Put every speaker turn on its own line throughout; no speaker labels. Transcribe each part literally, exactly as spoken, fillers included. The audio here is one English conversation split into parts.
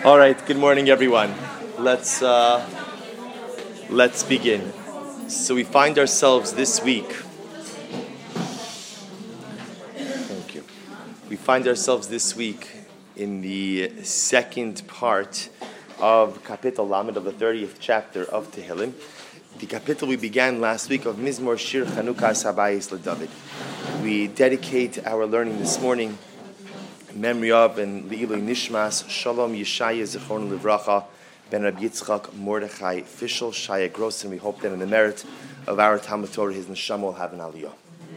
All right. Good morning, everyone. Let's uh, let's begin. So we find ourselves this week. Thank you. We find ourselves this week in the second part of Kapitel Lamed of the thirtieth chapter of Tehillim. The kapitel we began last week of Mizmor Shir Chanukas Habayis LeDavid. We dedicate our learning this morning in memory of and Le'ilui Nishmas Shalom Yeshaya Zichron Livracha Ben Rabbi Yitzchak Mordechai Fischel Shaya Gross, and we hope that in the merit of our Talmud Torah, his neshama will have an aliyah.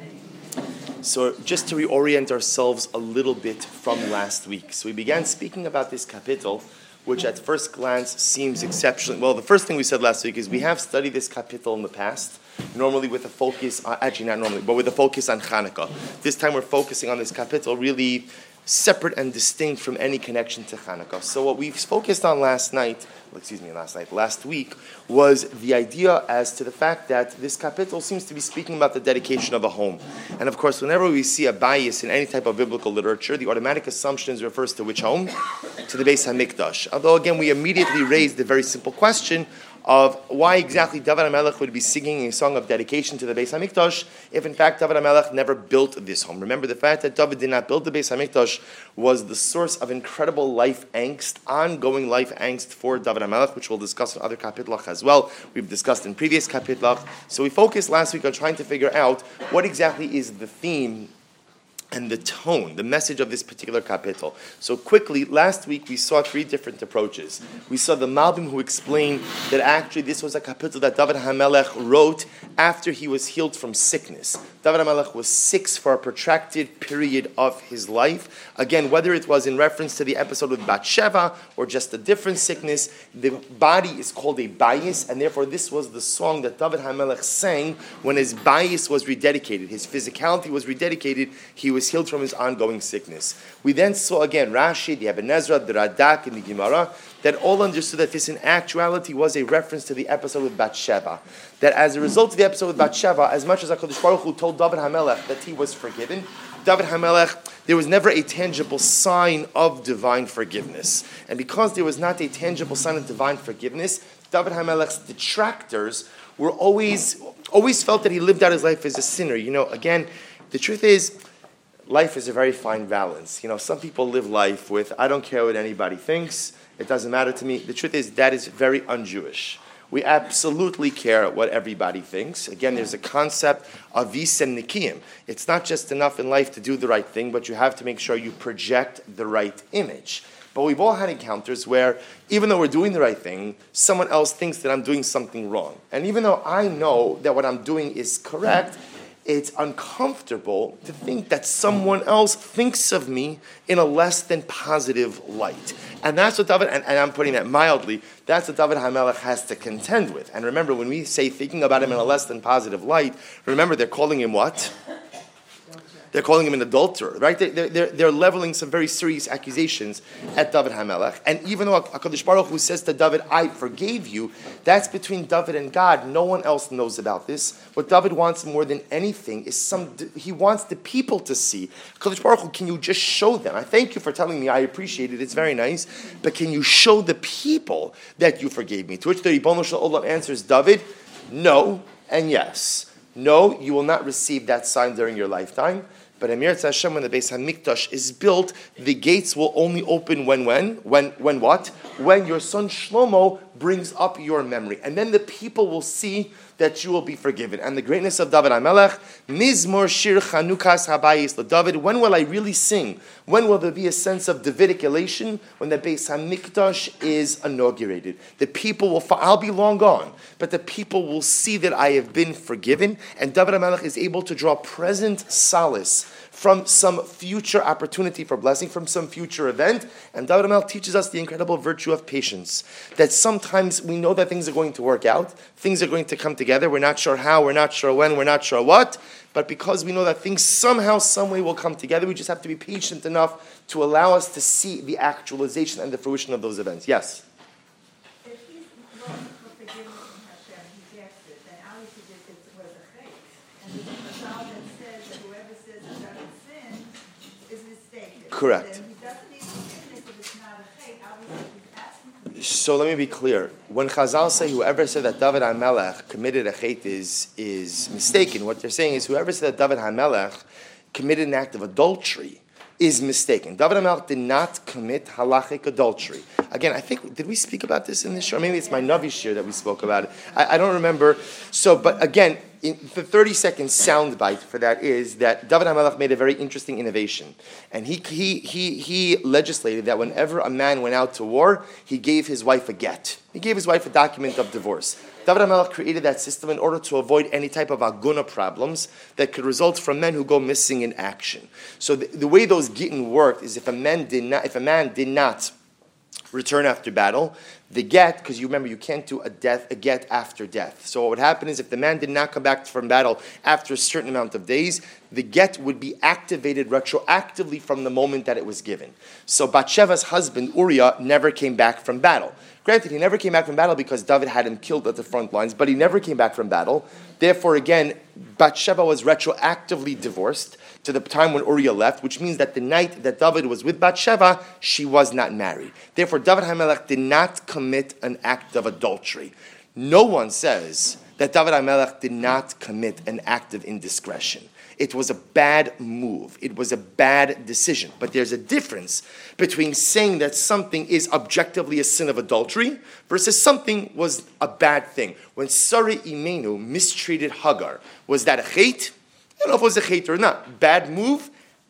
So just to reorient ourselves a little bit from last week. So we began speaking about this kapitel, which at first glance seems exceptionally... Well, the first thing we said last week is we have studied this kapitel in the past, normally with a focus... On, actually, not normally, but with a focus on Chanukah. This time we're focusing on this kapitel really separate and distinct from any connection to Chanukah. So what we've focused on last night, excuse me, last night, last week, was the idea as to the fact that this kapitel seems to be speaking about the dedication of a home. And of course, whenever we see a bias in any type of biblical literature, the automatic assumption is refers to which home? To the Beis HaMikdash. Although again, we immediately raised the very simple question of why exactly David HaMelech would be singing a song of dedication to the Beis HaMikdash if in fact David HaMelech never built this home. Remember, the fact that David did not build the Beis HaMikdash was the source of incredible life angst, ongoing life angst for David HaMelech, which we'll discuss in other kapitlach as well. We've discussed in previous kapitlach. So we focused last week on trying to figure out what exactly is the theme and the tone, the message of this particular kapitel. So quickly, last week we saw three different approaches. We saw the Malbim who explained that actually this was a kapitel that David HaMelech wrote after he was healed from sickness. David HaMelech was sick for a protracted period of his life. Again, whether it was in reference to the episode with Bathsheba or just a different sickness, the body is called a bias, and therefore this was the song that David HaMelech sang when his bias was rededicated, his physicality was rededicated, he was healed from his ongoing sickness. We then saw again Rashi, the Ibn Ezra, the Radak, and the Gemara that all understood that this in actuality was a reference to the episode with Bathsheba. That as a result of the episode with Bathsheba, as much as HaKadosh Baruch Hu told David HaMelech that he was forgiven, David HaMelech, there was never a tangible sign of divine forgiveness. And because there was not a tangible sign of divine forgiveness, David HaMelech's detractors were always, always felt that he lived out his life as a sinner. You know, again, the truth is, life is a very fine balance. You know, some people live life with, I don't care what anybody thinks, it doesn't matter to me. The truth is, that is very un-Jewish. We absolutely care what everybody thinks. Again, there's a concept of vis and nikiyim. It's not just enough in life to do the right thing, but you have to make sure you project the right image. But we've all had encounters where, even though we're doing the right thing, someone else thinks that I'm doing something wrong. And even though I know that what I'm doing is correct, it's uncomfortable to think that someone else thinks of me in a less than positive light. And that's what David, and, and I'm putting that mildly, that's what David HaMelech has to contend with. And remember, when we say thinking about him in a less than positive light, remember they're calling him what? They're calling him an adulterer, right? They're, they're, they're leveling some very serious accusations at David HaMelech. And even though HaKadosh Baruch Hu says to David, I forgave you, that's between David and God. No one else knows about this. What David wants more than anything is some, he wants the people to see. HaKadosh Baruch Hu, can you just show them? I thank you for telling me, I appreciate it, it's very nice, but can you show the people that you forgave me? To which the Ribono Shel Olam answers, David, no and yes. No, you will not receive that sign during your lifetime. But Emir Hashem, when the Beis HaMikdash is built, the gates will only open when, when? When, when what? When your son Shlomo brings up your memory. And then the people will see that you will be forgiven. And the greatness of David HaMelech, Mizmor Shir Chanukas Habayis LeDavid, when will I really sing? When will there be a sense of Davidic elation? When the Beis HaMikdash is inaugurated. The people will, I'll be long gone, but the people will see that I have been forgiven, and David HaMelech is able to draw present solace from some future opportunity for blessing, from some future event. And David HaMelech teaches us the incredible virtue of patience. That sometimes we know that things are going to work out, things are going to come together, we're not sure how, we're not sure when, we're not sure what, but because we know that things somehow, some way will come together, we just have to be patient enough to allow us to see the actualization and the fruition of those events. Yes?
If he's looking for forgiveness from Hashem, he gets it, then obviously it was a chait. And the Chazal that says that whoever says that doesn't sin is mistaken.
Correct.
Then he doesn't need forgiveness if it's not a chait. Obviously, he's
So let me be clear. When Chazal say whoever said that David HaMelech committed a chet is, is mistaken, what they're saying is whoever said that David HaMelech committed an act of adultery is mistaken. David HaMelech did not commit halachic adultery. Again, I think, did we speak about this in this show? Maybe it's my Navi shir that we spoke about it. I, I don't remember. So, but again, in the thirty-second soundbite for that is that David HaMelech made a very interesting innovation. And he, he, he, he legislated that whenever a man went out to war, he gave his wife a get. He gave his wife a document of divorce. David HaMelech created that system in order to avoid any type of aguna problems that could result from men who go missing in action. So the, the way those gittin worked is if a man did not, if a man did not return after battle, the get, because you remember you can't do a death, a get after death. So what would happen is if the man did not come back from battle after a certain amount of days, the get would be activated retroactively from the moment that it was given. So Bathsheba's husband Uriah never came back from battle. Granted, he never came back from battle because David had him killed at the front lines, but he never came back from battle. Therefore, again, Bathsheba was retroactively divorced to the time when Uriah left, which means that the night that David was with Bathsheba, she was not married. Therefore, David HaMelech did not commit an act of adultery. No one says that David HaMelech did not commit an act of indiscretion. It was a bad move. It was a bad decision. But there's a difference between saying that something is objectively a sin of adultery versus something was a bad thing. When Sarah Imenu mistreated Hagar, was that a chet? I don't know if it was a chet or not. Bad move?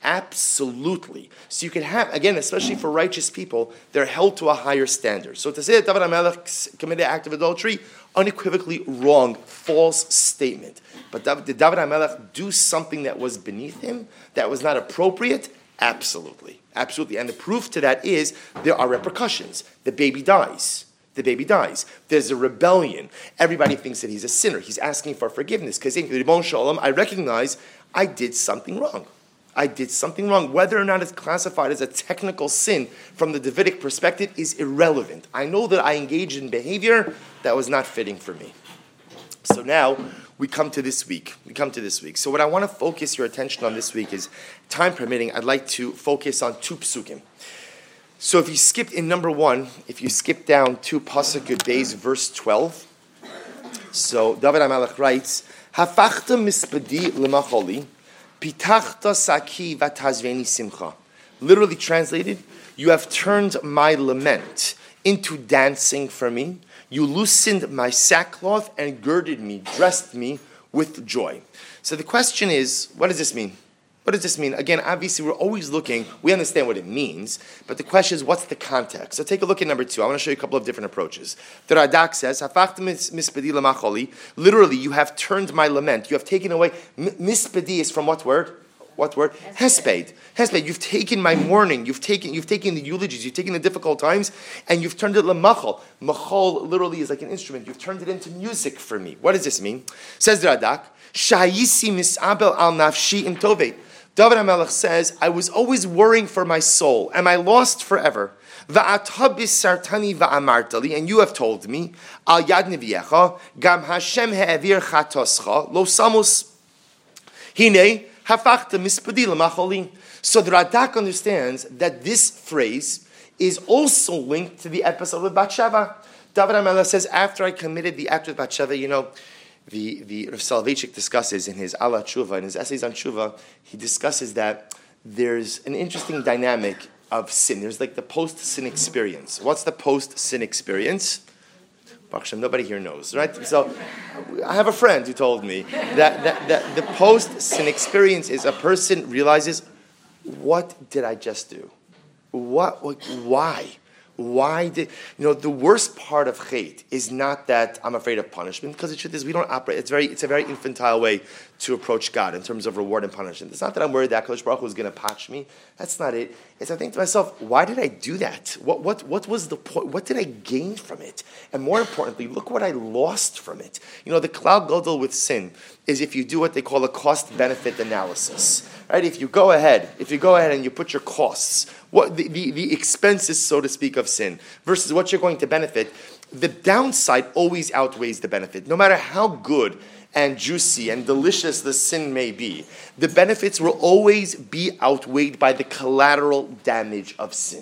Absolutely. So you can have, again, especially for righteous people, they're held to a higher standard. So to say that David HaMelech committed an act of adultery, unequivocally wrong, false statement. But did David HaMelech do something that was beneath him, that was not appropriate? Absolutely. Absolutely. And the proof to that is there are repercussions. The baby dies. The baby dies. There's a rebellion. Everybody thinks that he's a sinner. He's asking for forgiveness because in Ribon Shalom, I recognize I did something wrong. I did something wrong. Whether or not it's classified as a technical sin from the Davidic perspective is irrelevant. I know that I engaged in behavior that was not fitting for me. So now we come to this week. We come to this week. So what I want to focus your attention on this week is, time permitting, I'd like to focus on two psukim. So if you skipped in number one, if you skip down to Pasuk Yud Beis, verse twelve, so David HaMelech writes, Hafachta mispadi lemacholi, pitachta saki vatazveni simcha. Literally translated, you have turned my lament into dancing for me. You loosened my sackcloth and girded me, dressed me with joy. So the question is, what does this mean? What does this mean? Again, obviously, we're always looking, we understand what it means, but the question is, what's the context? So take a look at number two. I want to show you a couple of different approaches. The Radak says, mispedi lemacholi, literally, you have turned my lament. You have taken away, mispedi is from what word? What word? Hesped. Hesped. You've taken my mourning. You've taken you've taken the eulogies. You've taken the difficult times, and you've turned it lemachol. Machol literally is like an instrument. You've turned it into music for me. What does this mean? Says the Radak, Shayisi misabel al nafshi im tovet. David HaMelech says, I was always worrying for my soul. Am I lost forever? Va'atabis sartani va'amartali, and you have told me, al yad neviecha, gam Hashem he'evir chatoscha, lo samus hine hafachta mispadi lemacholi. So the Radak understands that this phrase is also linked to the episode with Bathsheba. David HaMelech says, after I committed the act with Bathsheba, you know, The the Rav Soloveitchik discusses in his Ala Tshuva, in his essays on Tshuva, he discusses that there's an interesting dynamic of sin. There's like the post-sin experience. What's the post-sin experience? Baruch Hashem, nobody here knows, right? So I have a friend who told me that, that, that the post-sin experience is a person realizes, what did I just do? What? What why? Why did, you know, the worst part of chet is not that I'm afraid of punishment, because the truth is we don't operate, it's very, it's a very infantile way to approach God in terms of reward and punishment. It's not that I'm worried that HaKadosh Baruch Hu is going to patch me. That's not it. It's I think to myself, why did I do that? What, what, what was the point? What did I gain from it? And more importantly, look what I lost from it. You know, the klal gadol with sin is if you do what they call a cost-benefit analysis. Right? If you go ahead, if you go ahead and you put your costs, what the, the, the expenses, so to speak, of sin, versus what you're going to benefit, the downside always outweighs the benefit. No matter how good and juicy and delicious the sin may be, the benefits will always be outweighed by the collateral damage of sin.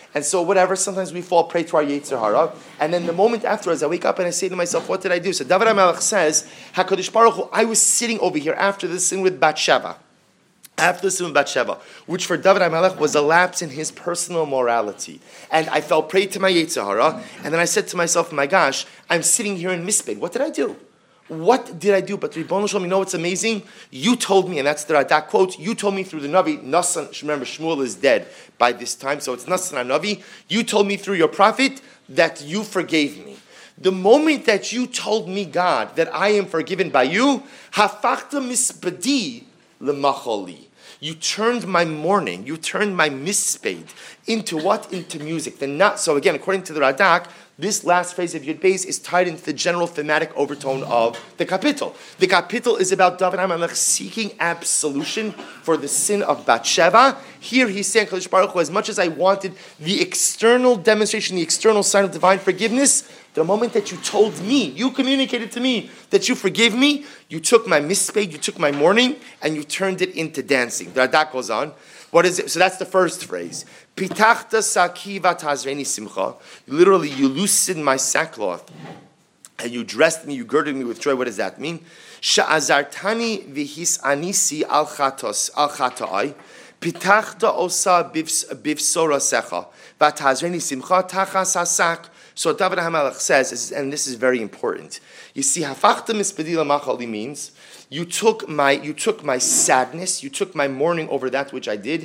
And so whatever, sometimes we fall prey to our Yetzer Hara. And then the moment afterwards, I wake up and I say to myself, what did I do? So David HaMelech says, HaKadosh Baruch Hu, I was sitting over here after the sin with Bathsheba. After the sin with Bathsheba, which for David HaMelech was a lapse in his personal morality. And I fell prey to my Yetzer Hara. And then I said to myself, my gosh, I'm sitting here in Misped. What did I do? What did I do? But Ribono Shalom, you know what's amazing? You told me, and that's the Radak quote, you told me through the Navi, Nassan, remember Shmuel is dead by this time, so it's Nassan HaNavi, you told me through your prophet that you forgave me. The moment that you told me, God, that I am forgiven by you, hafachta mispedi lemacholi. You turned my mourning, you turned my misped into what? Into music. Then not so again, according to the Radak, this last phrase of Yud Beis is tied into the general thematic overtone of the kapitel. The kapitel is about David HaMelech seeking absolution for the sin of Bathsheba. Here he's saying, Kadosh Baruch Hu, as much as I wanted the external demonstration, the external sign of divine forgiveness, the moment that you told me, you communicated to me that you forgive me, you took my misped, you took my mourning, and you turned it into dancing. The Radak goes on. What is it? So that's the first phrase. Pitachta saki vatazreni simcha. Literally, you loosened my sackcloth, and you dressed me, you girded me with joy. What does that mean? Sha'azartani vihis anisi al chatos al chata'ai. Pitachta osa bivsora secha vatazreni simcha tachas hasak. So David HaMelech says, and this is very important. You see, hafachta mispedi lamachali means you took my you took my sadness, you took my mourning over that which I did,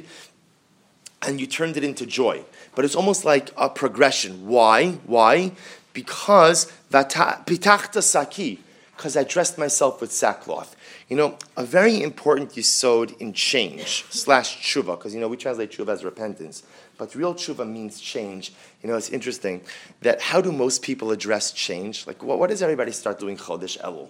and you turned it into joy. But it's almost like a progression. Why? Why? Because pitachta saki, because I dressed myself with sackcloth. You know, a very important yisod in change slash tshuva, because you know we translate tshuva as repentance, but real tshuva means change. You know, it's interesting that how do most people address change? Like, what, what does everybody start doing Chodesh Elul?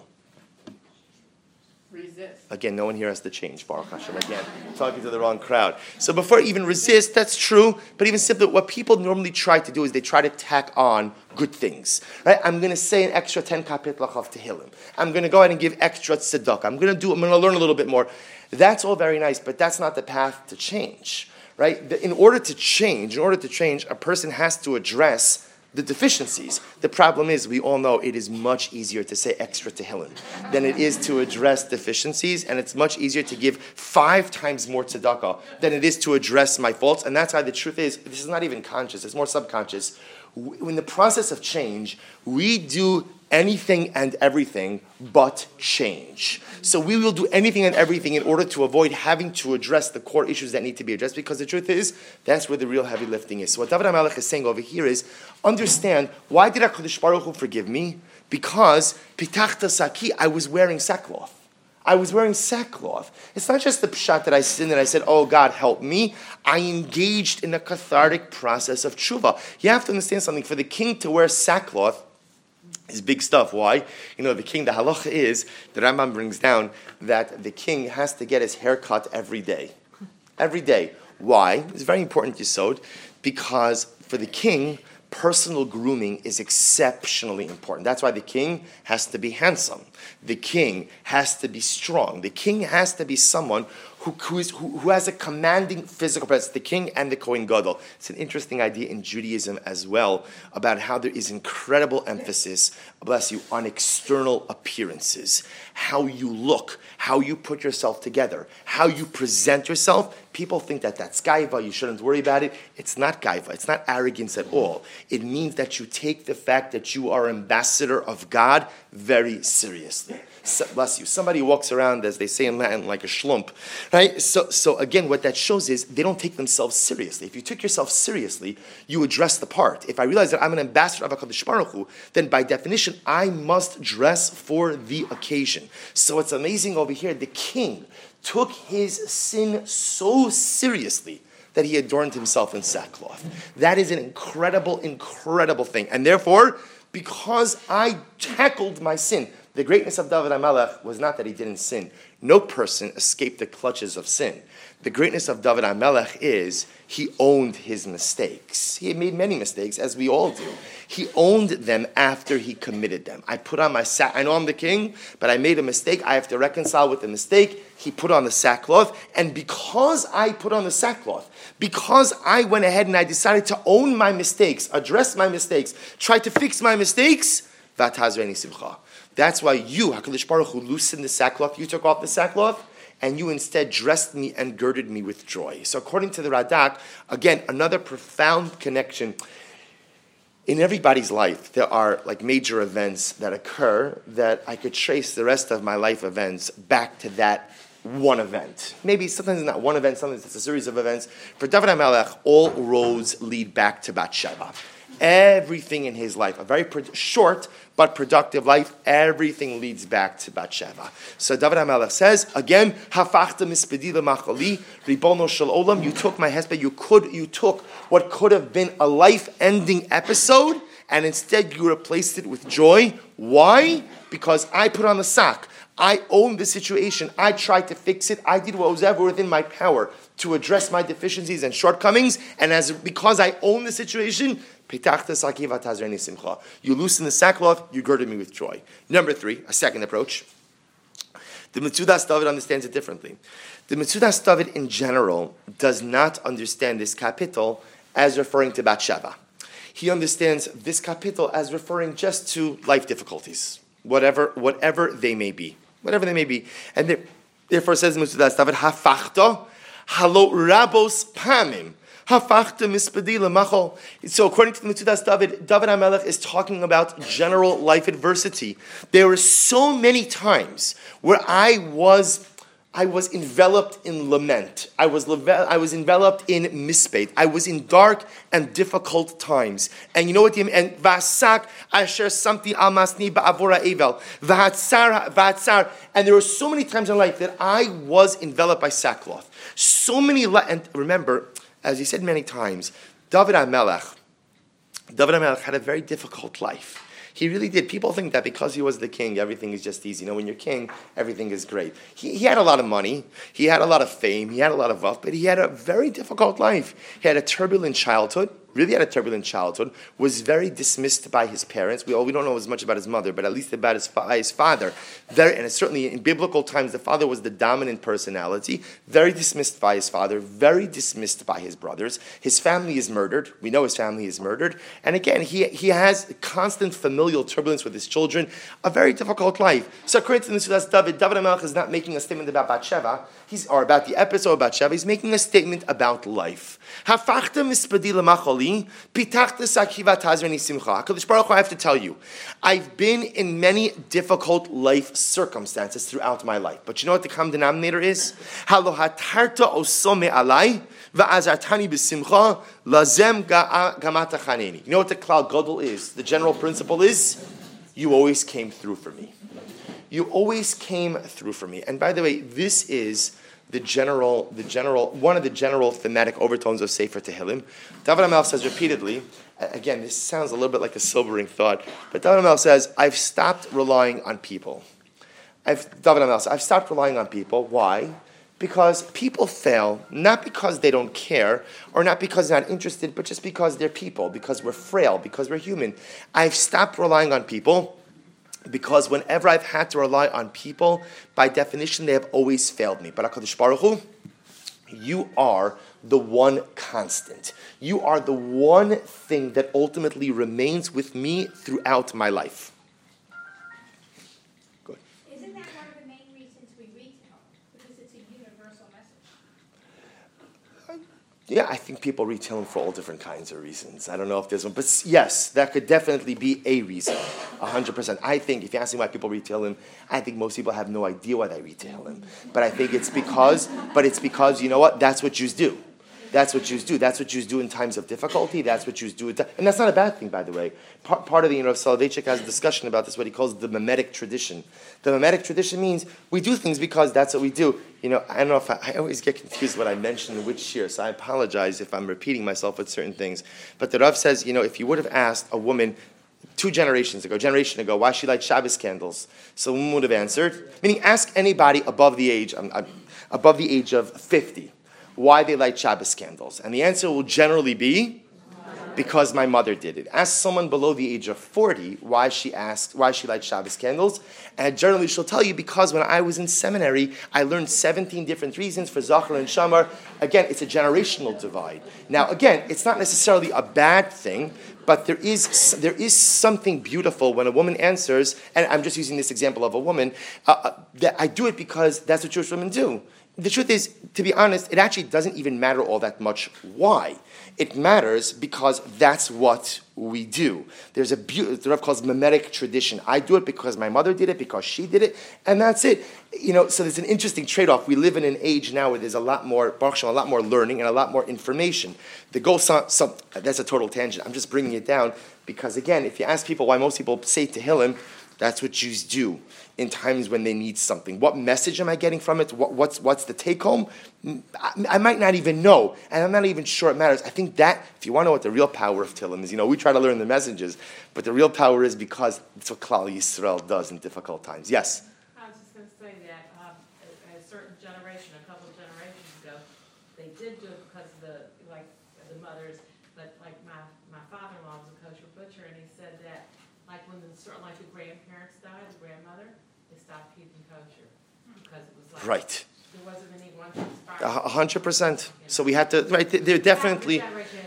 Resist.
Again, no one here has to change, Baruch Hashem. Again, talking to the wrong crowd. So before even resist, that's true. But even simply, what people normally try to do is they try to tack on good things. Right? I'm going to say an extra ten kapitlach of Tehillim. I'm going to go ahead and give extra tzedakah. I'm going to do. I'm going to learn a little bit more. That's all very nice, but that's not the path to change. Right? In order to change, in order to change, a person has to address the deficiencies. The problem is, we all know it is much easier to say extra Tehillim than it is to address deficiencies, and it's much easier to give five times more tzedakah than it is to address my faults. And that's why the truth is, this is not even conscious, it's more subconscious. In the process of change, we do anything and everything but change. So we will do anything and everything in order to avoid having to address the core issues that need to be addressed, because the truth is, that's where the real heavy lifting is. So what David HaMelech is saying over here is, understand, why did HaKadosh Baruch Hu forgive me? Because pitachta saki, I was wearing sackcloth. I was wearing sackcloth. It's not just the pshat that I sinned and I said, oh God, help me. I engaged in a cathartic process of tshuva. You have to understand something. For the king to wear sackcloth is big stuff. Why? You know, the king, the halacha is, the Rambam brings down that the king has to get his hair cut every day. Every day. Why? It's very important yesod, because for the king, personal grooming is exceptionally important. That's why the king has to be handsome. The king has to be strong. The king has to be someone who, who, is, who, who has a commanding physical presence. The king and the Kohen Gadol. It's an interesting idea in Judaism as well about how there is incredible emphasis, bless you, on external appearances. How you look, how you put yourself together, how you present yourself. People think that that's gaiva, you shouldn't worry about it. It's not gaiva, it's not arrogance at all. It means that you take the fact that you are ambassador of God very seriously. So, bless you. Somebody walks around, as they say in Latin, like a schlump, right? So, so again, what that shows is they don't take themselves seriously. If you took yourself seriously, you address the part. If I realize that I'm an ambassador of HaKadosh Baruch Hu, then by definition, I must dress for the occasion. So it's amazing over here, the king took his sin so seriously that he adorned himself in sackcloth. That is an incredible, incredible thing. And therefore, because I tackled my sin, The greatness of David HaMelech was not that he didn't sin. No person escaped the clutches of sin. The greatness of David HaMelech is he owned his mistakes. He had made many mistakes, as we all do. He owned them after he committed them. I put on my sack. I know I'm the king, but I made a mistake. I have to reconcile with the mistake. He put on the sackcloth. And because I put on the sackcloth, because I went ahead and I decided to own my mistakes, address my mistakes, try to fix my mistakes, v'atazreini simcha. That's why you, HaKadosh Baruch Hu, loosened the sackcloth. You took off the sackcloth, and you instead dressed me and girded me with joy. So according to the Radak, again, another profound connection. In everybody's life, there are like major events that occur that I could trace the rest of my life events back to that one event. Maybe sometimes it's not one event, sometimes it's a series of events. For David HaMelech, all roads lead back to Bathsheba. Everything in his life, a very pro- short but productive life, everything leads back to Bathsheba. So David HaMelech says, again, Hafachta mispedi lemachali, ribono shel olam, you took my hesped, you could, you took what could have been a life-ending episode, and instead you replaced it with joy. Why? Because I put on the sack. I owned the situation. I tried to fix it. I did what was ever within my power to address my deficiencies and shortcomings, and as because I own the situation, you loosen the sackcloth, you girded me with joy. Number three, a second approach. The Metzudas David understands it differently. The Metzudas David in general does not understand this capital as referring to Bathsheba. He understands this capital as referring just to life difficulties, whatever, whatever they may be, whatever they may be. And there, therefore says the Metzudas David, Hafachta halo rabos pamim. So according to the Metzudas David, David HaMelech is talking about general life adversity. There were so many times where I was I was enveloped in lament. I was I was enveloped in mispate. I was in dark and difficult times. And you know what? The, and vasak asher samti amasni ba'avora evel v'hatzar v'hatzar. And there were so many times in life that I was enveloped by sackcloth. So many, and remember, as he said many times, David HaMelech, David HaMelech had a very difficult life. He really did. People think that because he was the king, everything is just easy. You know, when you're king, everything is great. He, he had a lot of money. He had a lot of fame. He had a lot of wealth. But he had a very difficult life. He had a turbulent childhood. Really had a turbulent childhood. Was very dismissed by his parents. We all, we don't know as much about his mother, but at least about his, fa- his father. Very, and certainly in biblical times, the father was the dominant personality. Very dismissed by his father. Very dismissed by his brothers. His family is murdered. We know his family is murdered. And again, he, he has constant familial turbulence with his children. A very difficult life. So according to the Metzudas David, David HaMelech is not making a statement about Bathsheba. He's, or about the episode of Bathsheba. He's making a statement about life. Hafachta mispedi lemacholi, pitachta sakiva tazreni simcha. HaKadosh Baruch Hu, I have to tell you, I've been in many difficult life circumstances throughout my life. But you know what the common denominator is? Halo hatarta osome alai va'azartani b'simcha lazem gamata chaneni. You know what the klal gadol is? The general principle is, you always came through for me. You always came through for me. And by the way, this is the general, the general, one of the general thematic overtones of Sefer Tehillim. David HaMelech says repeatedly, again, this sounds a little bit like a sobering thought, but David HaMelech says, I've stopped relying on people. I've, David HaMelech says, I've stopped relying on people. Why? Because people fail, not because they don't care, or not because they're not interested, but just because they're people, because we're frail, because we're human. I've stopped relying on people, because whenever I've had to rely on people, by definition, they have always failed me. But HaKadosh Baruch Hu, you are the one constant. You are the one thing that ultimately remains with me throughout my life. Good.
Isn't that one of the main reasons we read Tehillim? Because it's a universal message.
Yeah, I think people read Tehillim for all different kinds of reasons. I don't know if there's one, but yes, that could definitely be a reason, one hundred percent. I think, if you ask me why people read Tehillim, I think most people have no idea why they read Tehillim. But I think it's because, but it's because, you know what, that's what Jews do. That's what Jews do. That's what Jews do in times of difficulty. That's what Jews do. And that's not a bad thing, by the way. Part, part of the, you know, Soloveitchik has a discussion about this, what he calls the mimetic tradition. The mimetic tradition means we do things because that's what we do. You know, I don't know if I, I always get confused what I mention in which year, so I apologize if I'm repeating myself with certain things. But the Rav says, you know, if you would have asked a woman two generations ago, generation ago, why she lights Shabbos candles. So one would have answered, meaning ask anybody above the age, um, uh, above the age of fifty, why they light Shabbos candles. And the answer will generally be, because my mother did it. Ask someone below the age of forty why she asked, why she lights Shabbos candles, and generally she'll tell you, because when I was in seminary, I learned seventeen different reasons for Zachar and Shamar. Again, it's a generational divide. Now, again, it's not necessarily a bad thing, but there is there is something beautiful when a woman answers, and I'm just using this example of a woman, uh, that I do it because that's what Jewish women do. The truth is, to be honest, it actually doesn't even matter all that much why. It matters because that's what we do. There's a beautiful, the Rav calls mimetic tradition. I do it because my mother did it, because she did it, and that's it. You know, so there's an interesting trade-off. We live in an age now where there's a lot more, Baruch Hashem, a lot more learning and a lot more information. The goal, some, some, that's a total tangent. I'm just bringing it down because, again, if you ask people why most people say Tehillim, that's what Jews do in times when they need something. What message am I getting from it? What, what's what's the take home? I, I might not even know, and I'm not even sure it matters. I think that, if you want to know what the real power of Tehillim is, you know, we try to learn the messages, but the real power is because it's what Klal Yisrael does in difficult times. Yes?
I was just going to say that um, a, a certain generation, a couple of generations ago, they did do it because of the, like, the mothers, but like my, my father-in-law was a kosher butcher, and he said that like when the sort of like the grandparents died, the grandmother, they stopped keeping kosher because it was like
Right.
there wasn't anyone to inspire.
A hundred percent. So we had to, right, there definitely,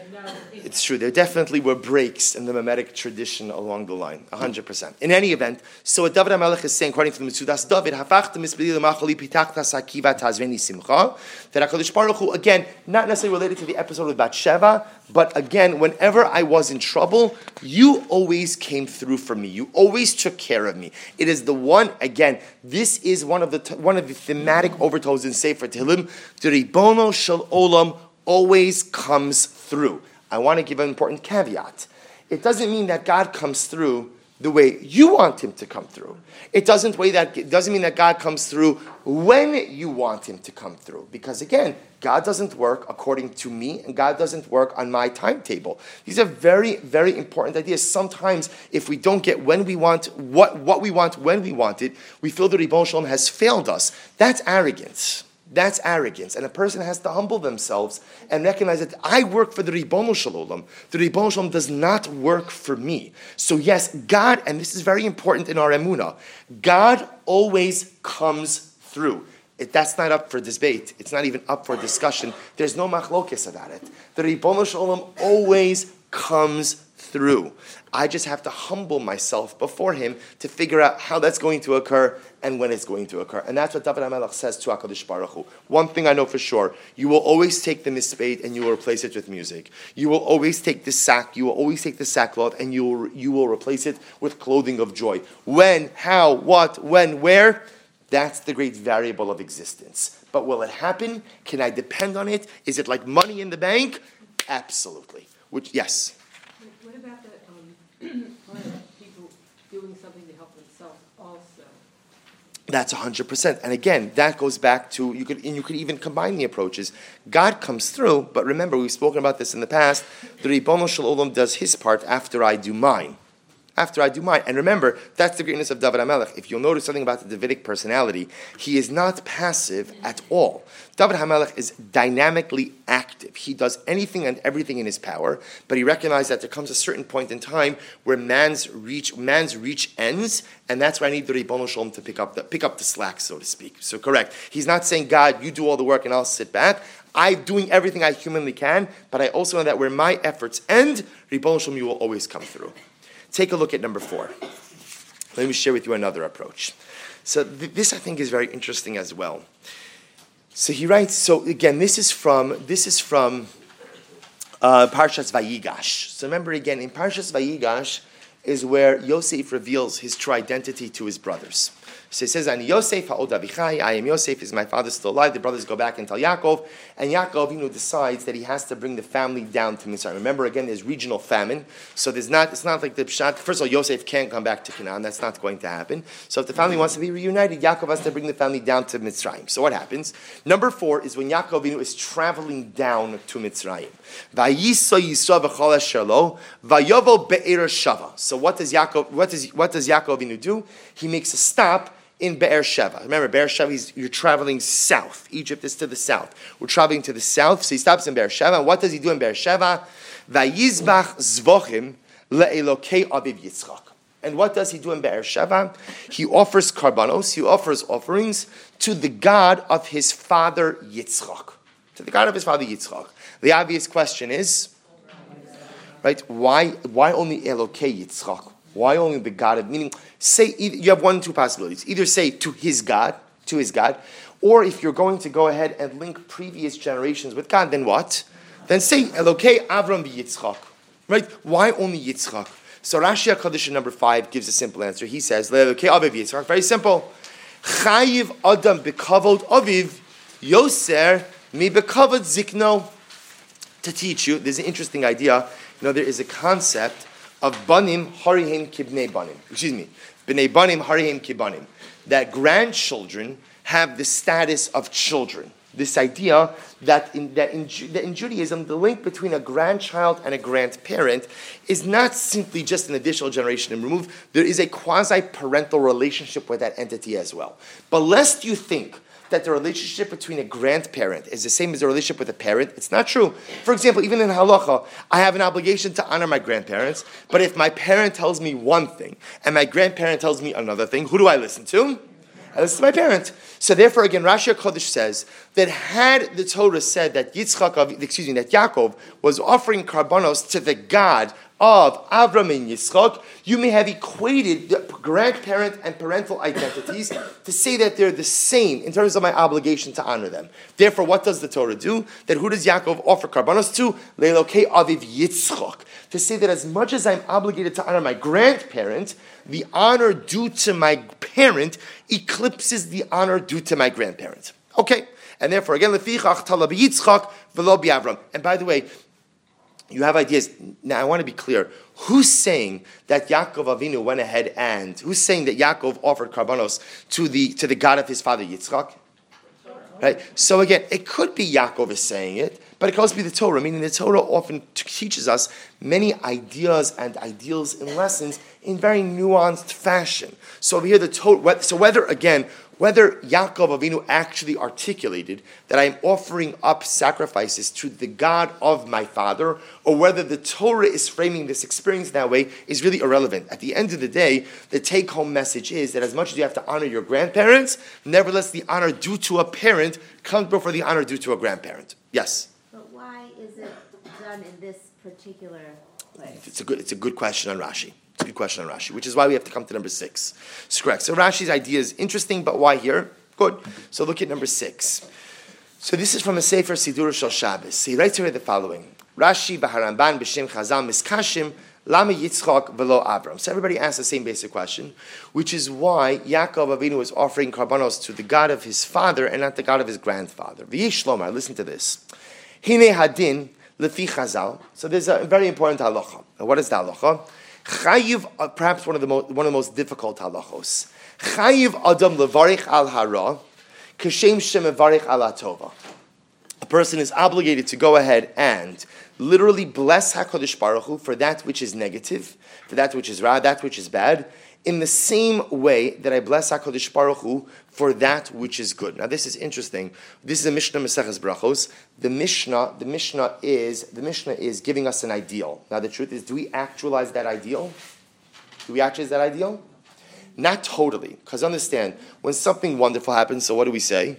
it's true, there definitely were breaks in the mimetic tradition along the line, a hundred percent. In any event, so what David HaMelech is saying, according to the Mitzudas David, Hafachta misbeli l'machali pitachta sakiva tazveni simcha, that HaKadosh Baruch Hu, again, not necessarily related to the episode with Bathsheba, but again, whenever I was in trouble, you always came through for me. You always took care of me. It is the one, again, this is one of the one of the thematic overtones in Sefer Tehillim. The Ribono Shel Olam always comes through. I want to give an important caveat. It doesn't mean that God comes through the way you want him to come through. It doesn't way that it doesn't mean that God comes through when you want him to come through. Because again, God doesn't work according to me, and God doesn't work on my timetable. These are very, very important ideas. Sometimes, if we don't get when we want what, what we want when we want it, we feel the Ribono Shel Olam has failed us. That's arrogance. That's arrogance. And a person has to humble themselves and recognize that I work for the Ribono Shel Olam. The Ribono Shel Olam does not work for me. So yes, God, and this is very important in our emunah, God always comes through. It, that's not up for debate. It's not even up for discussion. There's no machlokes about it. The Ribono Shel Olam always comes through. I just have to humble myself before him to figure out how that's going to occur and when it's going to occur. And that's what David HaMelech says to HaKadosh Baruch Hu. One thing I know for sure, you will always take the mispade and you will replace it with music. You will always take the sack, you will always take the sackcloth and you will, you will replace it with clothing of joy. When, how, what, when, where, that's the great variable of existence. But will it happen? Can I depend on it? Is it like money in the bank? Absolutely. Which, yes?
What about the um, part of people doing something to help themselves also?
That's one hundred percent. And again, that goes back to, you could and you could even combine the approaches. God comes through, but remember, we've spoken about this in the past, the Ribono Shel Olam does his part after I do mine. After I do mine. And remember, that's the greatness of David HaMelech. If you'll notice something about the Davidic personality, he is not passive at all. David HaMelech is dynamically active. He does anything and everything in his power, but he recognizes that there comes a certain point in time where man's reach man's reach ends, and that's where I need the Ribono Shel Olam to pick up the pick up the slack, so to speak. So correct. He's not saying, God, you do all the work and I'll sit back. I'm doing everything I humanly can, but I also know that where my efforts end, Ribono Shel Olam, you will always come through. Take a look at number four. Let me share with you another approach. So th- this, I think, is very interesting as well. So he writes. So again, this is from this is from uh, Parshas Vayigash. So remember again, in Parshas Vayigash is where Yosef reveals his true identity to his brothers. So it says, "Ani Yosef ha'od avichai." I am Yosef. Is my father still alive? The brothers go back and tell Yaakov, and Yaakov, you know, decides that he has to bring the family down to Mitzrayim. Remember, again, there's regional famine, so there's not. It's not like the pshat. First of all, Yosef can't come back to Canaan. That's not going to happen. So if the family wants to be reunited, Yaakov has to bring the family down to Mitzrayim. So what happens? Number four is when Yaakov Avinu is traveling down to Mitzrayim. Vayisa Yisrael v'chol asher lo vayovo be'er shava. So what does Yaakov? What does what does Yaakov Avinu do? He makes a stop in Be'er Sheva. Remember, Be'er Sheva, is, you're traveling south. Egypt is to the south. We're traveling to the south, so he stops in Be'er Sheva. And what does he do in Be'er Sheva? Vayizbach zvochim le'elokei aviv Yitzchak. And what does he do in Be'er Sheva? He offers karbanos, he offers offerings to the God of his father Yitzchak. To the God of his father Yitzchak. The obvious question is, right, why, why only Elokei Yitzchak? Why only the God of, meaning, say, you have one or two possibilities. Either say to his God, to his God, or if you're going to go ahead and link previous generations with God, then what? Then say, Elokei Avram v'Yitzchak. Right? Why only Yitzchak? So Rashi HaKadosh number five gives a simple answer. He says, Elokei Aviv Yitzchak. Very simple. Chayiv Adam bekavod Aviv Yoser mi bekavod Zikno. To teach you, there's an interesting idea. You know, there is a concept of banim harihim kibnei banim. Excuse me, bnei banim harihim kibanim. That grandchildren have the status of children. This idea that in, that, in, that in Judaism, the link between a grandchild and a grandparent is not simply just an additional generation removed. There is a quasi-parental relationship with that entity as well. But lest you think that the relationship between a grandparent is the same as the relationship with a parent, it's not true. For example, even in halacha, I have an obligation to honor my grandparents, but if my parent tells me one thing and my grandparent tells me another thing, who do I listen to? I listen to my parent. So therefore, again, Rashi HaKadosh says that had the Torah said that Yitzchak, excuse me, that Yaakov was offering karbanos to the God of Avram and Yitzchak, you may have equated the grandparent and parental identities to say that they're the same in terms of my obligation to honor them. Therefore, what does the Torah do? That who does Yaakov offer karbanos to? Leilokei Aviv Yitzchak. To say that as much as I'm obligated to honor my grandparent, the honor due to my parent eclipses the honor due to my grandparent. Okay, and therefore, again, lefichach tala b'Yitzchak v'lo b'Avram. And by the way, you have ideas. Now, I want to be clear. Who's saying that Yaakov Avinu went ahead and, who's saying that Yaakov offered karbanos to the to the God of his father Yitzchak? Right? So again, it could be Yaakov is saying it, but it could also be the Torah, meaning the Torah often t- teaches us many ideas and ideals and lessons in very nuanced fashion. So over here, the Torah, so whether, again, whether Yaakov Avinu actually articulated that I'm offering up sacrifices to the God of my father, or whether the Torah is framing this experience that way, is really irrelevant. At the end of the day, the take-home message is that as much as you have to honor your grandparents, nevertheless the honor due to a parent comes before the honor due to a grandparent. Yes?
But why is it done in this particular place?
It's a good, it's a good question on Rashi. It's a good question on Rashi, which is why we have to come to number six. It's correct. So Rashi's idea is interesting, but why here? Good. So look at number six. So this is from a Sefer Sidur Shal Shabbos. He writes here the following. Rashi Baharamban B'Shem Chazal Miskashim Lama Yitzchak V'lo Avram. So everybody asks the same basic question, which is why Yaakov Avinu was offering karbanos to the God of his father and not the God of his grandfather. V'yish Lomar, listen to this. Hine Hadin Lefi Chazal. So there's a very important halacha. Now what is the halacha? Chayiv, uh, perhaps one of the most one of the most difficult halachos. Chayiv Adam levarich al hara, kashem shem levarich al atova. A person is obligated to go ahead and literally bless HaKadosh Baruch Hu for that which is negative, for that which is ra, that which is bad, in the same way that I bless HaKadosh Baruch Hu for that which is good. Now this is interesting. This is a Mishnah Maseches Brachos. The Mishnah, the Mishnah is the Mishnah is giving us an ideal. Now the truth is, do we actualize that ideal? Do we actualize that ideal? Not totally, because understand, when something wonderful happens, so what do we say?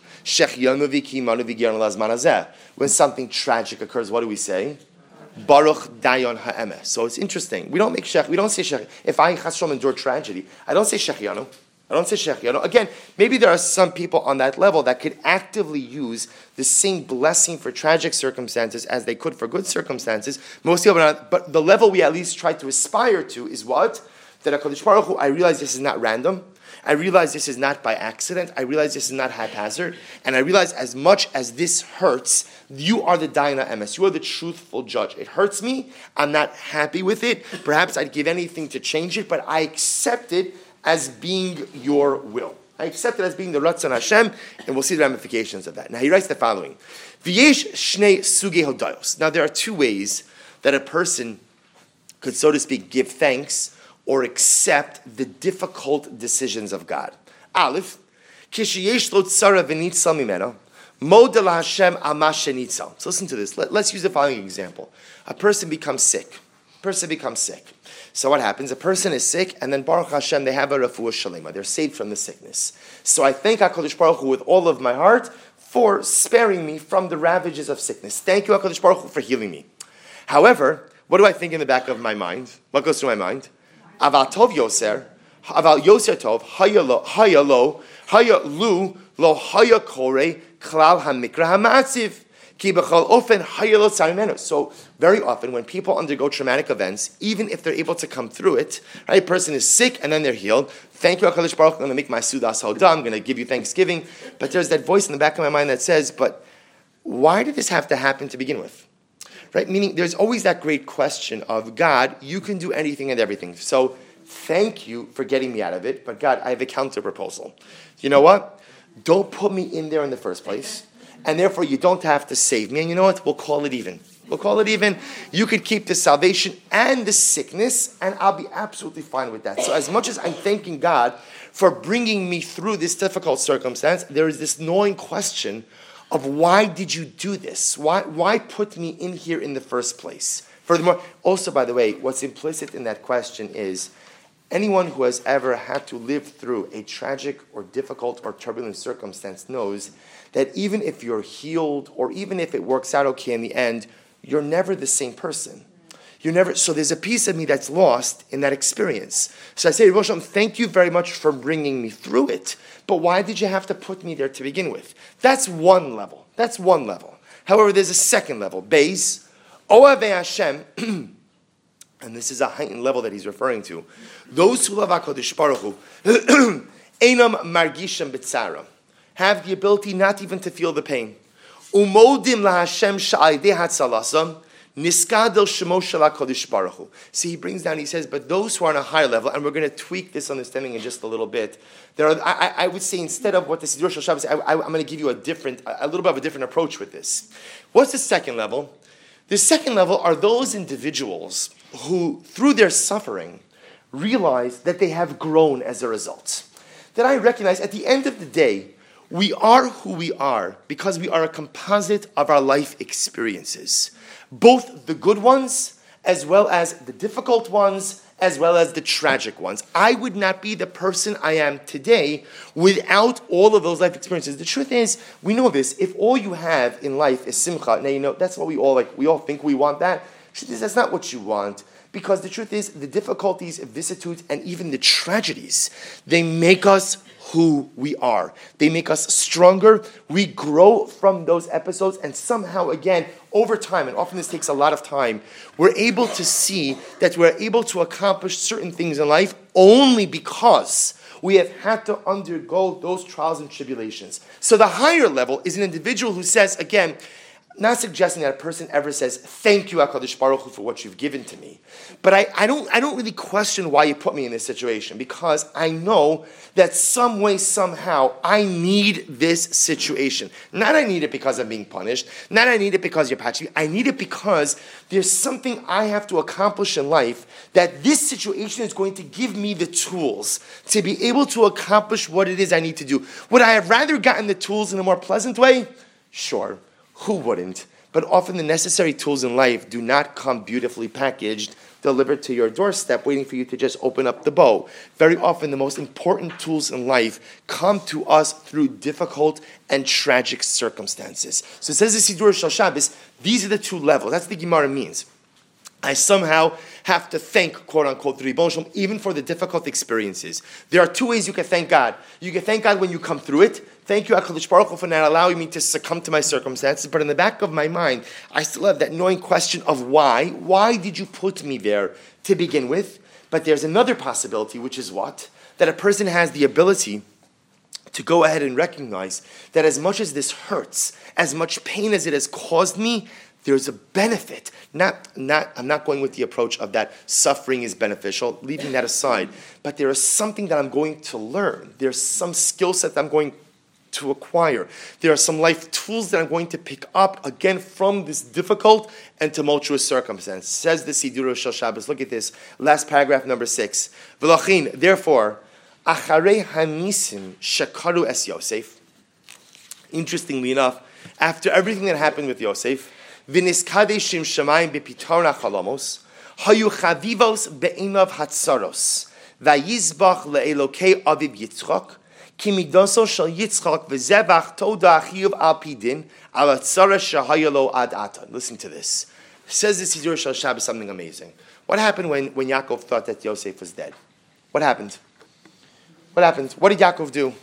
When something tragic occurs, what do we say? Baruch Dayon Ha'emes. So it's interesting. We don't make shech. We don't say shech. If I chashem endure tragedy, I don't say shechianu. I don't say shechianu. Again, maybe there are some people on that level that could actively use the same blessing for tragic circumstances as they could for good circumstances. Most people are not. But the level we at least try to aspire to is what? That HaKadosh Baruch Hu, I realize this is not random. I realize this is not by accident. I realize this is not haphazard. And I realize as much as this hurts, you are the Daina Emes. You are the truthful judge. It hurts me. I'm not happy with it. Perhaps I'd give anything to change it, but I accept it as being your will. I accept it as being the Ratzon Hashem, and we'll see the ramifications of that. Now he writes the following. V'yesh shnei sugei hodayos. Now there are two ways that a person could, so to speak, give thanks or accept the difficult decisions of God. Aleph, kishiyesh lo tzara v'nitzal mimeno, model Hashem ama shenitzal. So listen to this. Let, let's use the following example. A person becomes sick. A person becomes sick. So what happens? A person is sick, and then Baruch Hashem, they have a refuah shalema. They're saved from the sickness. So I thank HaKadosh Baruch Hu with all of my heart for sparing me from the ravages of sickness. Thank you, HaKadosh Baruch Hu, for healing me. However, what do I think in the back of my mind? What goes through my mind? Aval tov yoser, aval yoser tov, haya lo, haya lo, haya lu, lo haya kore, klal hamikra hamatziv. So very often when people undergo traumatic events, even if they're able to come through it, right, a person is sick and then they're healed. Thank you, HaKadosh Baruch Hu, I'm going to make my Sudas Hoda, I'm going to give you Thanksgiving. But there's that voice in the back of my mind that says, but why did this have to happen to begin with? Right? Meaning there's always that great question of, God, you can do anything and everything. So thank you for getting me out of it, but God, I have a counter proposal. You know what? Don't put me in there in the first place. And therefore, you don't have to save me. And you know what? We'll call it even. We'll call it even. You could keep the salvation and the sickness, and I'll be absolutely fine with that. So as much as I'm thanking God for bringing me through this difficult circumstance, there is this gnawing question of why did you do this? Why, why put me in here in the first place? Furthermore, also, by the way, what's implicit in that question is anyone who has ever had to live through a tragic or difficult or turbulent circumstance knows that even if you're healed or even if it works out okay in the end, you're never the same person. You're never. So there's a piece of me that's lost in that experience. So I say, Rosh Hashanah, thank you very much for bringing me through it, but why did you have to put me there to begin with? That's one level. That's one level. However, there's a second level. Beis, Ohavei Hashem, and this is a heightened level that he's referring to. Those who love HaKadosh Baruch Hu, Einam Margisham B'tzara, have the ability not even to feel the pain. Umodim laHashem sha'ayidei hatzalasam, niskadel shemo shel HaKadosh Baruch Hu. See, he brings down, he says, but those who are on a higher level, and we're going to tweak this understanding in just a little bit, there are, I, I would say instead of what the Siddur Shel Shabbos, I, I, I'm going to give you a different, a little bit of a different approach with this. What's the second level? The second level are those individuals who, through their suffering, realize that they have grown as a result. That I recognize at the end of the day, we are who we are because we are a composite of our life experiences. Both the good ones, as well as the difficult ones, as well as the tragic ones. I would not be the person I am today without all of those life experiences. The truth is, we know this, if all you have in life is simcha, now you know, that's what we all like, we all think we want that. The truth is, that's not what you want. Because the truth is, the difficulties, vicissitudes, and even the tragedies, they make us who we are. They make us stronger. We grow from those episodes, and somehow, again, over time, and often this takes a lot of time, we're able to see that we're able to accomplish certain things in life only because we have had to undergo those trials and tribulations. So the higher level is an individual who says, again, not suggesting that a person ever says, thank you, HaKadosh Baruch Hu, for what you've given to me. But I, I don't I don't really question why you put me in this situation, because I know that some way, somehow, I need this situation. Not I need it because I'm being punished. Not I need it because you're patching me. I need it because there's something I have to accomplish in life that this situation is going to give me the tools to be able to accomplish what it is I need to do. Would I have rather gotten the tools in a more pleasant way? Sure. Who wouldn't? But often the necessary tools in life do not come beautifully packaged, delivered to your doorstep, waiting for you to just open up the bow. Very often the most important tools in life come to us through difficult and tragic circumstances. So it says the Siddur Shel Shabbos, these are the two levels. That's what the Gemara means. I somehow have to thank, quote unquote, the Ribbono Shel Olam, even for the difficult experiences. There are two ways you can thank God. You can thank God when you come through it. Thank you, HaKadosh Baruch Hu, for not allowing me to succumb to my circumstances. But in the back of my mind, I still have that gnawing question of why. Why did you put me there to begin with? But there's another possibility, which is what? That a person has the ability to go ahead and recognize that as much as this hurts, as much pain as it has caused me, there's a benefit. Not, not, I'm not going with the approach of that suffering is beneficial, leaving that aside. But there is something that I'm going to learn. There's some skill set that I'm going to acquire. There are some life tools that I'm going to pick up, again, from this difficult and tumultuous circumstance. Says the Sidur Shel Shabbos. Look at this. Last paragraph, number six. V'lachin, therefore, acharei hanisim shekaru es Yosef. Interestingly enough, after everything that happened with Yosef, v'niskadeshim shamayim b'pitorna chalamos, hayu chavivos be'inav hatzaros, vayizbach le'elokei aviv Yitzchak, ki midoso shel Yitzchak v'zevach toda achiyuv al pidin al hatzara shahayalo ad atan. Listen to this. Says the Sidur Shel Shabbos something amazing. What happened when, when Yaakov thought that Yosef was dead? What happened? What happened? What did Yaakov do?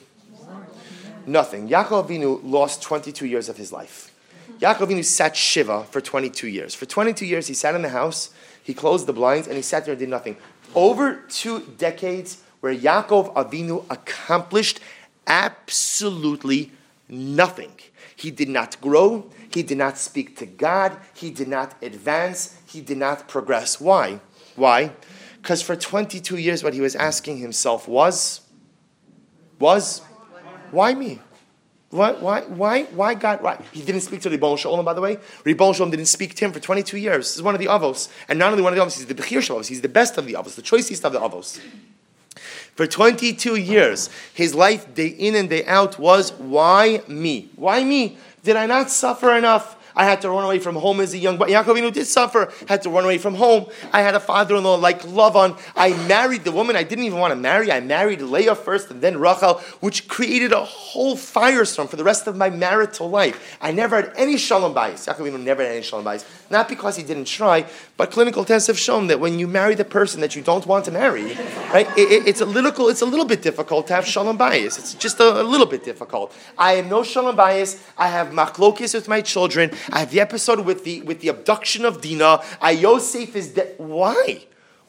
Nothing. Yaakov Avinu lost twenty-two years of his life. Yaakov Avinu sat Shiva for twenty-two years. For twenty-two years, he sat in the house, he closed the blinds, and he sat there and did nothing. Over two decades where Yaakov Avinu accomplished absolutely nothing. He did not grow, he did not speak to God, he did not advance, he did not progress. Why? Why? Because for twenty-two years what he was asking himself was, was, why me? Why, why, why, why God? Why? He didn't speak to Ribon Shalom, by the way. Ribon Shalom didn't speak to him for twenty-two years. This is one of the Avos. And not only one of the Avos, he's the Bechir Shalom. He's the best of the Avos, the choicest of the Avos. For twenty-two years, his life, day in and day out, was, why me? Why me? Did I not suffer enough? I had to run away from home as a young boy. Yaakov Avinu did suffer. Had to run away from home. I had a father-in-law like Lavan. I married the woman I didn't even want to marry. I married Leah first and then Rachel, which created a whole firestorm for the rest of my marital life. I never had any shalom bayis. Yaakov Avinu never had any shalom bayis. Not because he didn't try, but clinical tests have shown that when you marry the person that you don't want to marry, right, it, it, it's a little, it's a little bit difficult to have shalom bayis. It's just a, a little bit difficult. I have no shalom bayis. I have machlokis with my children. I have the episode with the with the abduction of Dinah. I Yosef is dead. Why?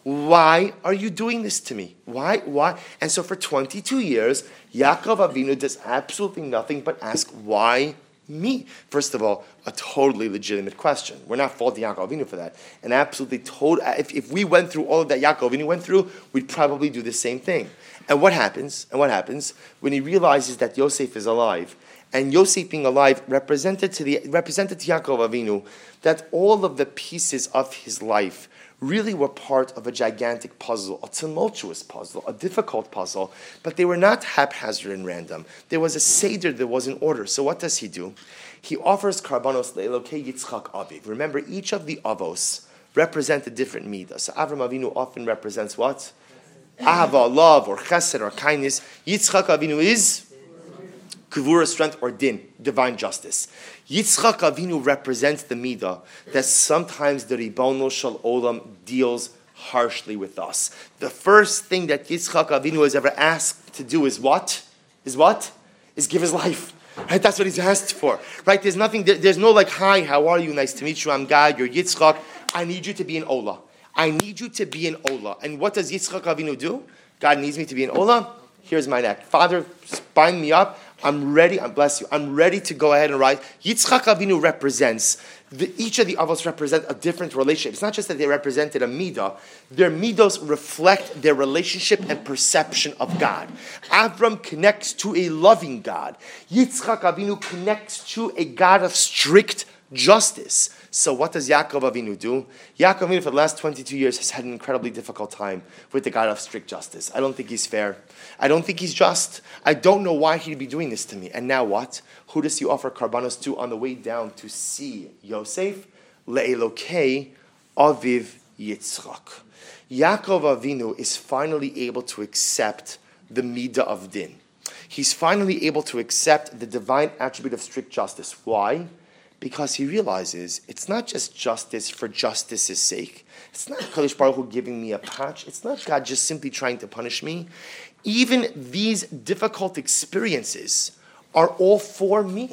Why are you doing this to me? Why? Why? And so for twenty-two years, Yaakov Avinu does absolutely nothing but ask, why me? First of all, a totally legitimate question. We're not faulting Yaakov Avinu for that. And absolutely total. If, if we went through all of that Yaakov Avinu went through, we'd probably do the same thing. And what happens? And what happens when he realizes that Yosef is alive? And Yosef being alive represented to the represented to Yaakov Avinu that all of the pieces of his life really were part of a gigantic puzzle, a tumultuous puzzle, a difficult puzzle, but they were not haphazard and random. There was a seder, there was an order. So what does he do? He offers karbanos le'elokei Yitzchak Aviv. Remember, each of the avos represent a different midah. So Avram Avinu often represents what? Ahava, love, or chesed, or kindness. Yitzchak Avinu is Kavura, strength, or din, divine justice. Yitzchak Avinu represents the midah that sometimes the Ribono Shel Olam deals harshly with us. The first thing that Yitzchak Avinu has ever asked to do is what? Is what? Is give his life. Right? That's what he's asked for. Right? There's nothing, there, there's no like, hi, how are you? Nice to meet you. I'm God. You're Yitzchak. I need you to be an Ola. I need you to be an Ola. And what does Yitzchak Avinu do? God needs me to be an Ola. Here's my neck. Father, bind me up. I'm ready, I'm bless you, I'm ready to go ahead and rise. Yitzchak Avinu represents, the, each of the avos represent a different relationship. It's not just that they represented a midah, their midos reflect their relationship and perception of God. Avram connects to a loving God. Yitzchak Avinu connects to a God of strict justice. So what does Yaakov Avinu do? Yaakov Avinu for the last twenty-two years has had an incredibly difficult time with the God of strict justice. I don't think he's fair. I don't think he's just. I don't know why he'd be doing this to me. And now what? Who does he offer karbanos to on the way down to see Yosef? Le'elokei Aviv Yitzchak. Yaakov Avinu is finally able to accept the midah of din. He's finally able to accept the divine attribute of strict justice. Why? Because he realizes it's not just justice for justice's sake. It's not Kadosh Baruch Hu giving me a patch. It's not God just simply trying to punish me. Even these difficult experiences are all for me.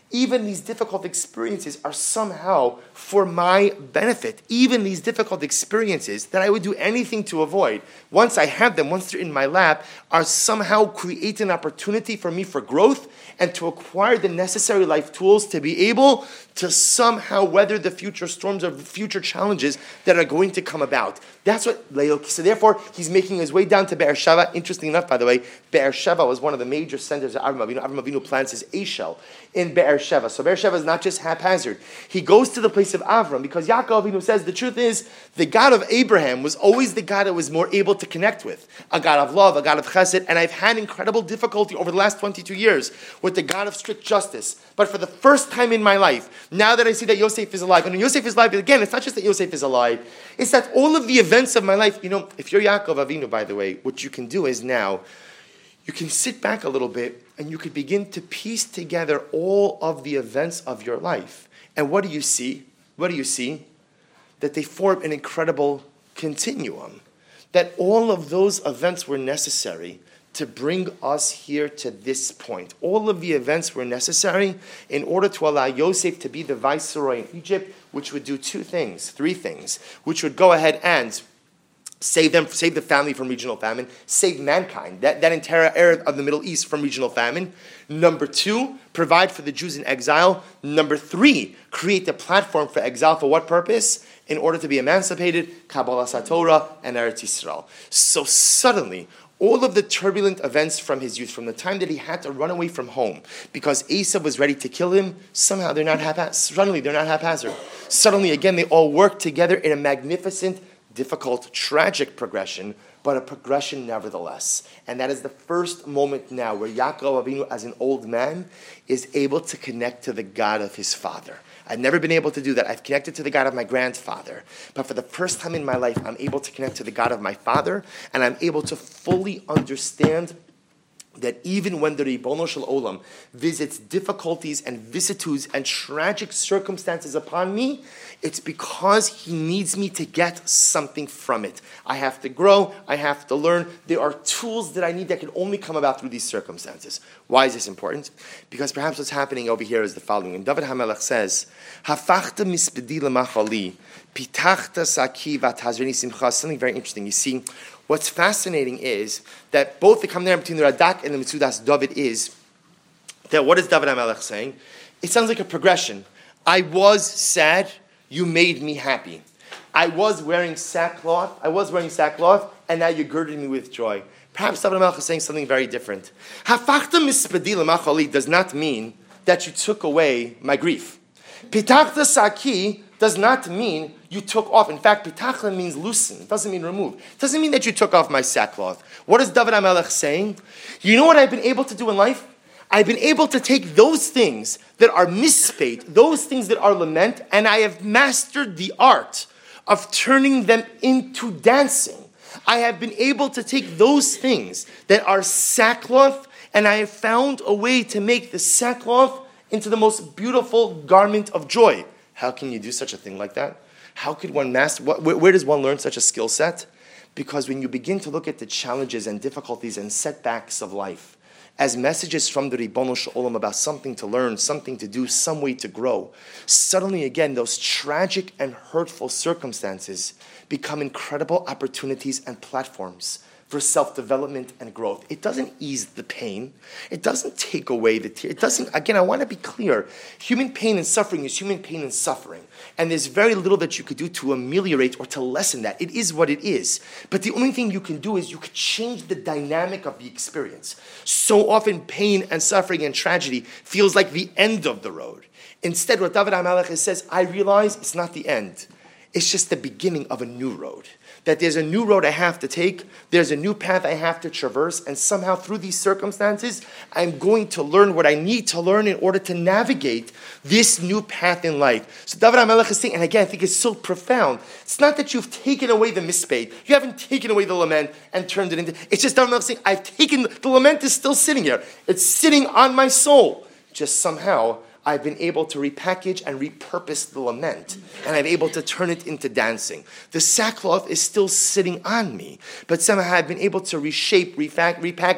even these difficult experiences are somehow for my benefit. Even these difficult experiences that I would do anything to avoid, once I have them, once they're in my lap, are somehow create an opportunity for me for growth and to acquire the necessary life tools to be able to somehow weather the future storms or future challenges that are going to come about. That's what Leo, so therefore, he's making his way down to Be'er-Sheva. Interesting enough, by the way, Be'er-Sheva was one of the major centers of Avram Avinu. Avram Avinu plants his Eshel in Be'er-Sheva. So Be'er-Sheva is not just haphazard. He goes to the place of Avram because Yaakov Avinu says the truth is the God of Abraham was always the God I was more able to connect with. A God of love, a God of chesed, and I've had incredible difficulty over the last twenty-two years with the God of strict justice. But for the first time in my life, now that I see that Yosef is alive, and when Yosef is alive, again, it's not just that Yosef is alive, it's that all of the events of my life, you know, if you're Yaakov Avinu, by the way, what you can do is now, you can sit back a little bit and you could begin to piece together all of the events of your life. And what do you see? What do you see? That they form an incredible continuum. That all of those events were necessary to bring us here to this point. All of the events were necessary in order to allow Yosef to be the viceroy in Egypt, which would do two things, three things, which would go ahead and save them, save the family from regional famine, save mankind, that, that entire area of the Middle East from regional famine. Number two, provide for the Jews in exile. Number three, create a platform for exile. For what purpose? In order to be emancipated, Kabbalah Satorah, and Eretz Yisrael. So suddenly, all of the turbulent events from his youth, from the time that he had to run away from home because Esau was ready to kill him, somehow they're not haphazard. Suddenly, they're not haphazard. Suddenly, again, they all work together in a magnificent, difficult, tragic progression, but a progression nevertheless. And that is the first moment now where Yaakov Avinu, as an old man, is able to connect to the God of his father. I've never been able to do that. I've connected to the God of my grandfather. But for the first time in my life, I'm able to connect to the God of my father, and I'm able to fully understand that even when the Ribono Shel Olam visits difficulties and vicissitudes and tragic circumstances upon me, it's because he needs me to get something from it. I have to grow, I have to learn. There are tools that I need that can only come about through these circumstances. Why is this important? Because perhaps what's happening over here is the following. When David HaMelech says, Hafachta mispedi lemachali, pitachta saki vatazreni simcha, something very interesting. You see, what's fascinating is that both the common between the Radak and the Mitzudas David is that what is David HaMelech saying? It sounds like a progression. I was sad, you made me happy. I was wearing sackcloth, I was wearing sackcloth, and now you girded me with joy. Perhaps David HaMelech is saying something very different. Hafachta mispedi lemachali does not mean that you took away my grief. Pitachta saki does not mean you took off. In fact, pitachla means loosen. It doesn't mean remove. It doesn't mean that you took off my sackcloth. What is David HaMelech saying? You know what I've been able to do in life? I've been able to take those things that are mispate, those things that are lament, and I have mastered the art of turning them into dancing. I have been able to take those things that are sackcloth, and I have found a way to make the sackcloth into the most beautiful garment of joy. How can you do such a thing like that? How could one master, what, where, where does one learn such a skill set? Because when you begin to look at the challenges and difficulties and setbacks of life as messages from the Ribono Shel Olam about something to learn, something to do, some way to grow, suddenly again those tragic and hurtful circumstances become incredible opportunities and platforms for self-development and growth. It doesn't ease the pain. It doesn't take away the tear. It doesn't, again, I want to be clear. Human pain and suffering is human pain and suffering. And there's very little that you could do to ameliorate or to lessen that. It is what it is. But the only thing you can do is you could change the dynamic of the experience. So often pain and suffering and tragedy feels like the end of the road. Instead, what David HaMelech says, I realize it's not the end. It's just the beginning of a new road. That there's a new road I have to take, there's a new path I have to traverse, and somehow through these circumstances, I'm going to learn what I need to learn in order to navigate this new path in life. So David HaMelech is saying, and again, I think it's so profound, it's not that you've taken away the mispate, you haven't taken away the lament and turned it into, it's just David HaMelech saying, I've taken, the lament is still sitting here, it's sitting on my soul, just somehow, I've been able to repackage and repurpose the lament, and I'm able to turn it into dancing. The sackcloth is still sitting on me, but somehow I've been able to reshape, refac- repackage,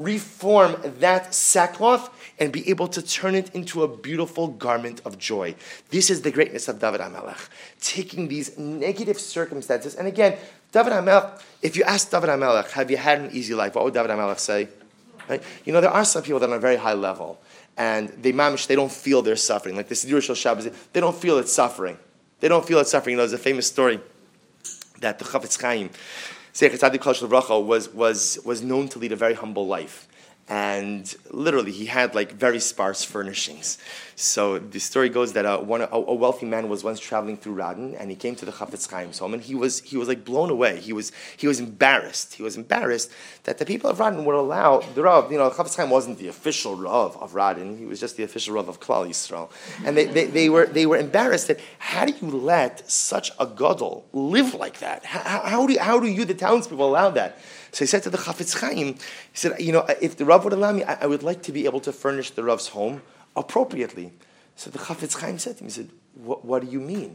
reform that sackcloth and be able to turn it into a beautiful garment of joy. This is the greatness of David HaMelech, taking these negative circumstances. And again, David HaMelech, if you ask David HaMelech, have you had an easy life? What would David HaMelech say? Right? You know, there are some people that are on a very high level, and they mamish, they don't feel they're suffering. Like the Siddur Shel Shabbos, they don't feel it's suffering. They don't feel it's suffering. You know, there's a famous story that the Chafetz Chaim, Zecher Tzadik Kol Shel V'racha, was, was, was known to lead a very humble life. And literally, he had like very sparse furnishings. So the story goes that uh, one, a, a wealthy man was once traveling through Radin, and he came to the Chafetz Chaim's home, and he was he was like blown away. He was he was embarrassed. He was embarrassed that the people of Radin would allow the Rav. You know, Chafetz Chaim wasn't the official Rav of Radin. He was just the official Rav of Klal Yisrael. And they, they, they were they were embarrassed that how do you let such a gadol live like that? How, how do you, how do you the townspeople allow that? So he said to the Chafetz Chaim, he said, you know, if the Rav would allow me, I, I would like to be able to furnish the Rav's home appropriately. So the Chafetz Chaim said to him, he said, what, what do you mean?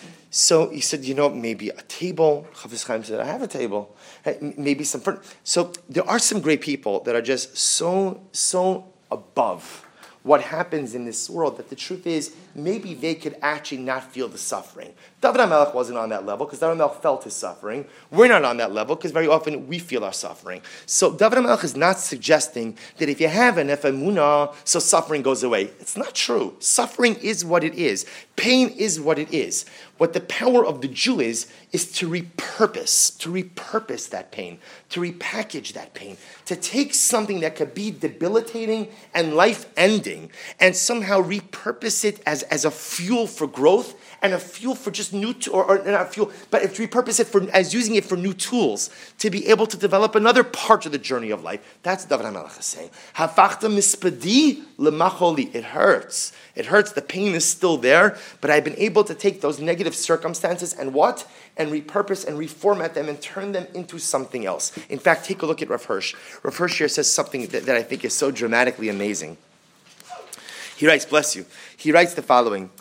So he said, you know, maybe a table. Chafetz Chaim said, I have a table. Maybe some furniture. So there are some great people that are just so, so above what happens in this world that the truth is maybe they could actually not feel the suffering. David HaMelech wasn't on that level because David HaMelech felt his suffering. We're not on that level because very often we feel our suffering. So David HaMelech is not suggesting that if you have an emunah, so suffering goes away. It's not true. Suffering is what it is. Pain is what it is. What the power of the Jew is, is to repurpose, to repurpose that pain, to repackage that pain, to take something that could be debilitating and life-ending and somehow repurpose it as, as a fuel for growth and a fuel for just new, to, or, or not fuel, but if to repurpose it for, as using it for new tools to be able to develop another part of the journey of life. That's what David HaMelech is saying. Hafachta mispadi lemacholi. It hurts. It hurts. The pain is still there, but I've been able to take those negative circumstances and what? And repurpose and reformat them and turn them into something else. In fact, take a look at Rav Hirsch. Rav Hirsch here says something that, that I think is so dramatically amazing. He writes, bless you. He writes the following.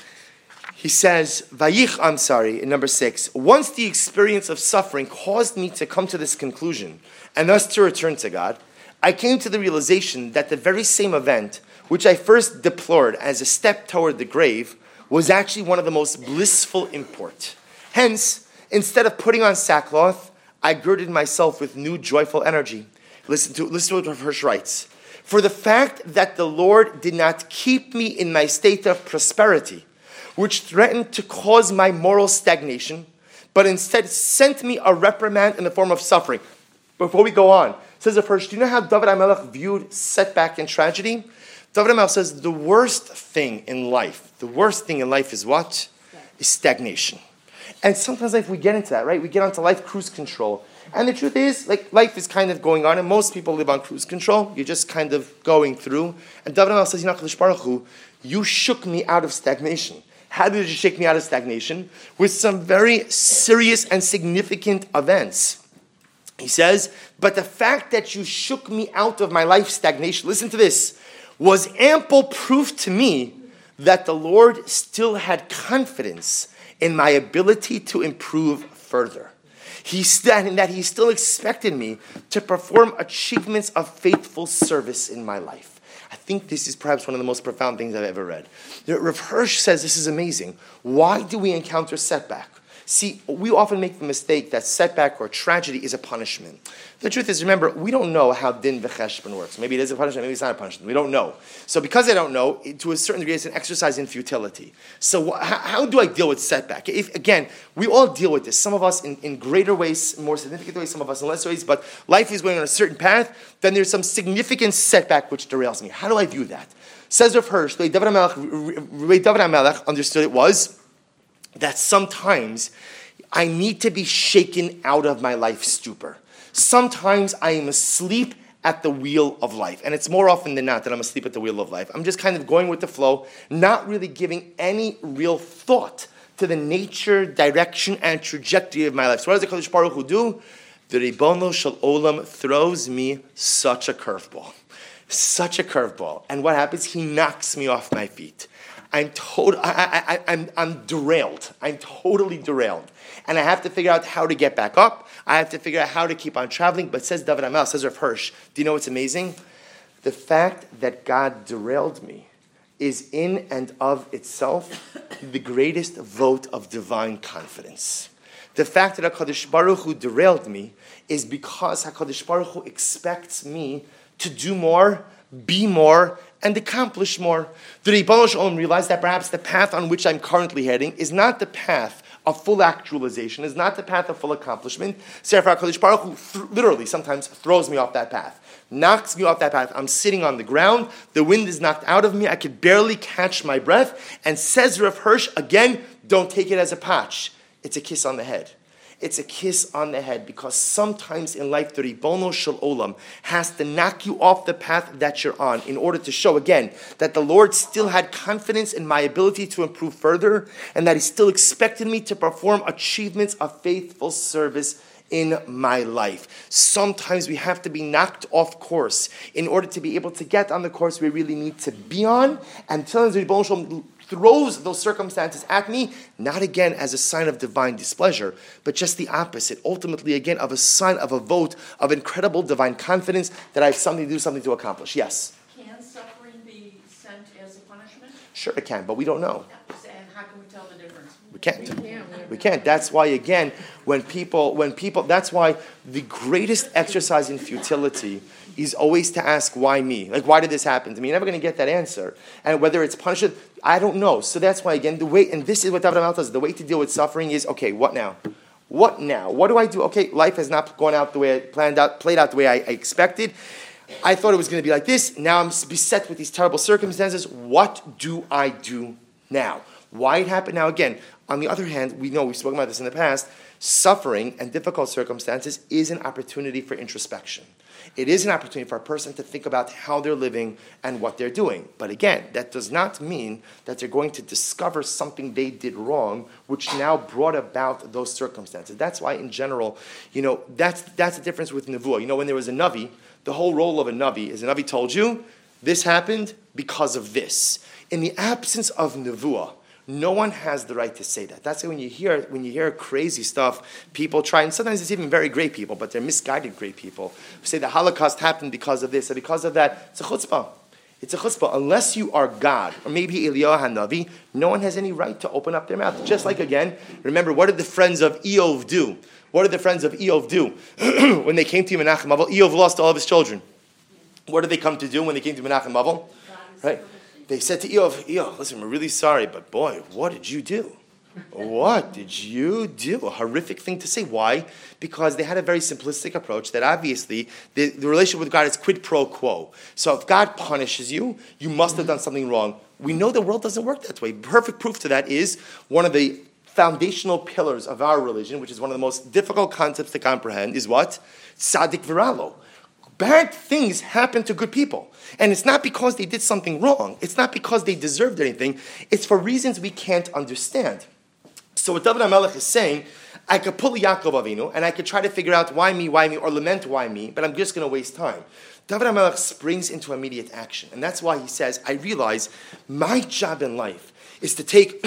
He says, Vayich, I'm sorry, in number six, once the experience of suffering caused me to come to this conclusion, and thus to return to God, I came to the realization that the very same event, which I first deplored as a step toward the grave, was actually one of the most blissful import. Hence, instead of putting on sackcloth, I girded myself with new joyful energy. Listen to, listen to what Rav Hirsch writes. For the fact that the Lord did not keep me in my state of prosperity, which threatened to cause my moral stagnation, but instead sent me a reprimand in the form of suffering. Before we go on, says the first, do you know how David HaMelech viewed setback and tragedy? David HaMelech says the worst thing in life, the worst thing in life is what? Is stagnation. And sometimes life, we get into that, right? We get onto life cruise control. And the truth is, like, life is kind of going on, and most people live on cruise control. You're just kind of going through. And David HaMelech says, you know, Kadosh Baruch Hu, you shook me out of stagnation. How did you shake me out of stagnation? With some very serious and significant events. He says, but the fact that you shook me out of my life stagnation, listen to this, was ample proof to me that the Lord still had confidence in my ability to improve further. He st- and that he still expected me to perform achievements of faithful service in my life. I think this is perhaps one of the most profound things I've ever read. Rav Hirsch says this is amazing. Why do we encounter setback? See, we often make the mistake that setback or tragedy is a punishment. The truth is, remember, we don't know how din v'cheshbon works. Maybe it is a punishment, maybe it's not a punishment. We don't know. So because I don't know, it, to a certain degree, it's an exercise in futility. So wh- how, how do I deal with setback? If, again, we all deal with this. Some of us in, in greater ways, more significant ways, some of us in less ways, but life is going on a certain path, then there's some significant setback which derails me. How do I view that? Says Rav Hirsch, the way David HaMelech understood it was that sometimes I need to be shaken out of my life stupor. Sometimes I am asleep at the wheel of life. And it's more often than not that I'm asleep at the wheel of life. I'm just kind of going with the flow, not really giving any real thought to the nature, direction, and trajectory of my life. So what does the Kadosh Baruch Hu do? The Ribono Shel Olam throws me such a curveball. Such a curveball. And what happens? He knocks me off my feet. I'm total. I, I, I'm, I'm derailed. I'm totally derailed. And I have to figure out how to get back up. I have to figure out how to keep on traveling. But says David HaMelech, says Rav Hirsch, do you know what's amazing? The fact that God derailed me is in and of itself the greatest vote of divine confidence. The fact that HaKadosh Baruch Hu derailed me is because HaKadosh Baruch Hu expects me to do more, be more, and accomplish more. The Ribono Shel Olam realized that perhaps the path on which I'm currently heading is not the path of full actualization, is not the path of full accomplishment. So therefore, HaKadosh Baruch Hu th- literally sometimes throws me off that path, knocks me off that path. I'm sitting on the ground, the wind is knocked out of me, I could barely catch my breath, and says Rav Hirsch, again, don't take it as a patch. It's a kiss on the head. It's a kiss on the head, because sometimes in life the Ribono Shel Olam has to knock you off the path that you're on in order to show again that the Lord still had confidence in my ability to improve further, and that He still expected me to perform achievements of faithful service in my life. Sometimes we have to be knocked off course in order to be able to get on the course we really need to be on. And telling the Ribono Shel Olam throws those circumstances at me, not again as a sign of divine displeasure, but just the opposite. Ultimately, again, of a sign of a vote of incredible divine confidence that I have something to do, something to accomplish. Yes?
Can suffering be sent as a punishment?
Sure it can, but we don't know.
And how can we tell the difference?
We can't. We can't. That's why, again, when people, when people, that's why the greatest exercise in futility is always to ask, why me? Like, why did this happen to me? You're never going to get that answer. And whether it's punishment, I don't know. So that's why, again, the way, and this is what David HaMelech does, the way to deal with suffering is, okay, what now? What now? What do I do? Okay, life has not gone out the way I planned out, played out the way I, I expected. I thought it was going to be like this. Now I'm beset with these terrible circumstances. What do I do now? Why it happened? Now, again, on the other hand, we know, we've spoken about this in the past, suffering and difficult circumstances is an opportunity for introspection. It is an opportunity for a person to think about how they're living and what they're doing. But again, that does not mean that they're going to discover something they did wrong, which now brought about those circumstances. That's why, in general, you know, that's that's the difference with Nevuah. You know, when there was a Navi, the whole role of a Navi is a Navi told you, this happened because of this. In the absence of Nevuah, no one has the right to say that. That's why when you hear when you hear crazy stuff, people try, and sometimes it's even very great people, but they're misguided great people, who say the Holocaust happened because of this or because of that. It's a chutzpah. It's a chutzpah. Unless you are God, or maybe Eliyahu HaNavi, no one has any right to open up their mouth. Just like, again, remember, what did the friends of Eov do? What did the friends of Eov do? When they came to Menachem Avel, Eov lost all of his children. What did they come to do when they came to Menachem Avel? Right? They said to Eov, Eov, listen, we're really sorry, but boy, what did you do? What did you do? A horrific thing to say. Why? Because they had a very simplistic approach that obviously the, the relationship with God is quid pro quo. So if God punishes you, you must have done something wrong. We know the world doesn't work that way. Perfect proof to that is one of the foundational pillars of our religion, which is one of the most difficult concepts to comprehend, is what? Tzadik v'ralo. Bad things happen to good people. And it's not because they did something wrong. It's not because they deserved anything. It's for reasons we can't understand. So what David HaMelech is saying, I could pull Yaakov Avinu, and I could try to figure out why me, why me, or lament why me, but I'm just going to waste time. David HaMelech springs into immediate action. And that's why he says, I realize my job in life is to take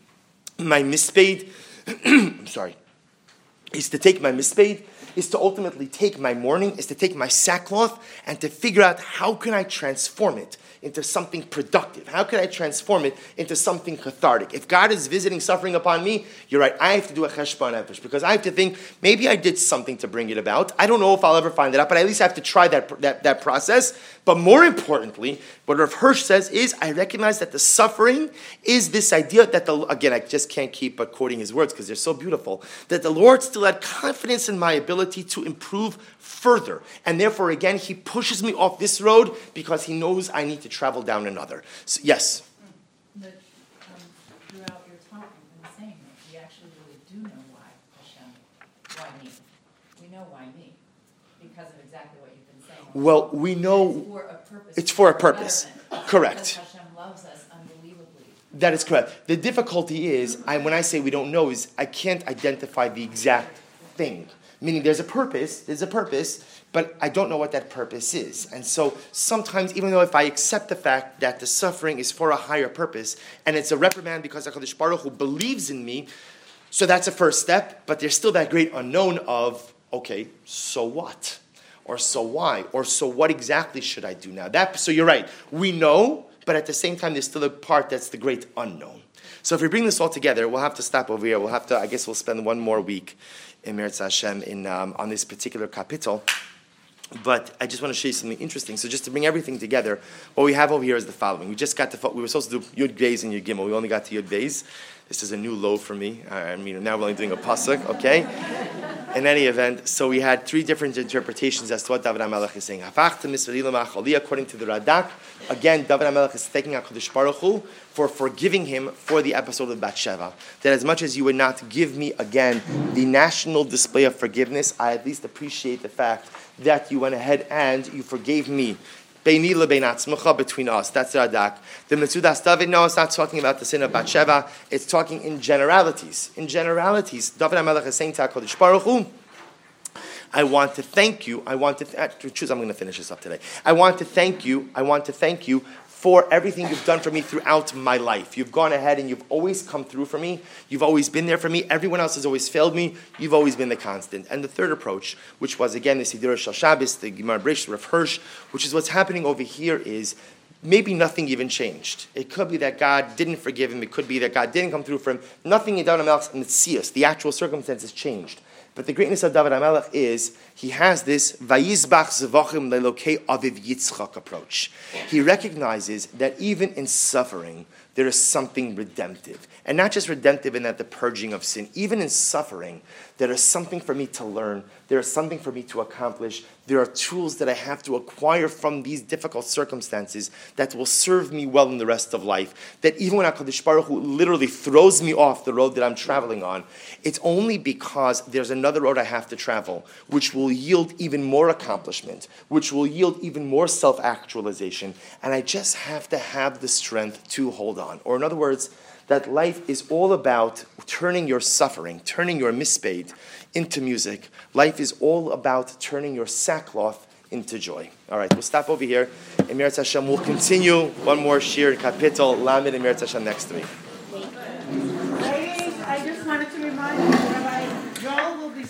my mispade, I'm sorry, is to take my mispade, is to ultimately take my mourning, is to take my sackcloth, and to figure out how can I transform it into something productive? How can I transform it into something cathartic? If God is visiting suffering upon me, you're right, I have to do a cheshbon nefesh, because I have to think, maybe I did something to bring it about. I don't know if I'll ever find it out, but I at least have to try that, that, that process. But more importantly, what Rav Hirsch says is, I recognize that the suffering is this idea that, the again, I just can't keep but quoting his words because they're so beautiful, that the Lord still had confidence in my ability to improve further. And therefore, again, he pushes me off this road because he knows I need to travel down another. So, yes?
But um, throughout your talk, you've been saying that we actually really do know why Hashem, why me. We know why me, because of exactly what you've been saying.
Well, we know
it's for a purpose.
It's for a purpose. Correct.
Because Hashem loves us unbelievably.
That is correct. The difficulty is, I, when I say we don't know, is I can't identify the exact thing. Meaning there's a purpose, there's a purpose, but I don't know what that purpose is. And so sometimes, even though if I accept the fact that the suffering is for a higher purpose, and it's a reprimand because HaKadosh Baruch Hu believes in me, so that's a first step, but there's still that great unknown of Okay, so what? Or so why? Or so what exactly should I do now? That, so you're right. We know, but at the same time, there's still a part that's the great unknown. So if we bring this all together, we'll have to stop over here. We'll have to, I guess we'll spend one more week in Meretz Hashem in, um, on this particular kapitel. But I just want to show you something interesting. So just to bring everything together, what we have over here is the following. We just got to, we were supposed to do Yud Beis and Yud Gimel. We only got to Yud Beis. This is a new low for me. I mean, now we're only doing a pasuk, okay? In any event, so we had three different interpretations as to what David HaMelech is saying. According to the Radak, again, David HaMelech is thanking HaKadosh Baruch Hu for forgiving him for the episode of Bathsheba. That as much as you would not give me, again, the national display of forgiveness, I at least appreciate the fact that you went ahead and you forgave me. Beini lebein atzmacha, between us. That's the Radak. The Metzudas David, no, it's not talking about the sin of Bathsheba. It's talking in generalities. In generalities, David HaMelech is saying to HaKadosh Baruch Hu, I want to thank you. I want to th- choose. I'm going to finish this up today. I want to thank you. I want to thank you for everything you've done for me throughout my life. You've gone ahead and you've always come through for me. You've always been there for me. Everyone else has always failed me. You've always been the constant. And the third approach, which was again the Siddur Shal Shabbos, the Gemara Breish, Rav Hirsch, which is what's happening over here is maybe nothing even changed. It could be that God didn't forgive him. It could be that God didn't come through for him. Nothing in David HaMelech's Metzius, the actual circumstances changed. But the greatness of David HaMelech is he has this Vayizbach Zevachim Lelokei Aviv Yitzchak approach. He recognizes that even in suffering, there is something redemptive. And not just redemptive in that the purging of sin. Even in suffering, there is something for me to learn. There is something for me to accomplish. There are tools that I have to acquire from these difficult circumstances that will serve me well in the rest of life. That even when HaKadosh Baruch Hu literally throws me off the road that I'm traveling on, it's only because there's another road I have to travel, which will yield even more accomplishment, which will yield even more self-actualization. And I just have to have the strength to hold on. Or in other words, that life is all about turning your suffering, turning your misspade into music. Life is all about turning your sackcloth into joy. All right, we'll stop over here. In Meretz Hashem, we'll continue one more shir, kapitel, lamed, in Meretz Hashem next week.
Ladies, I just wanted to remind you, Rabbi Joel will be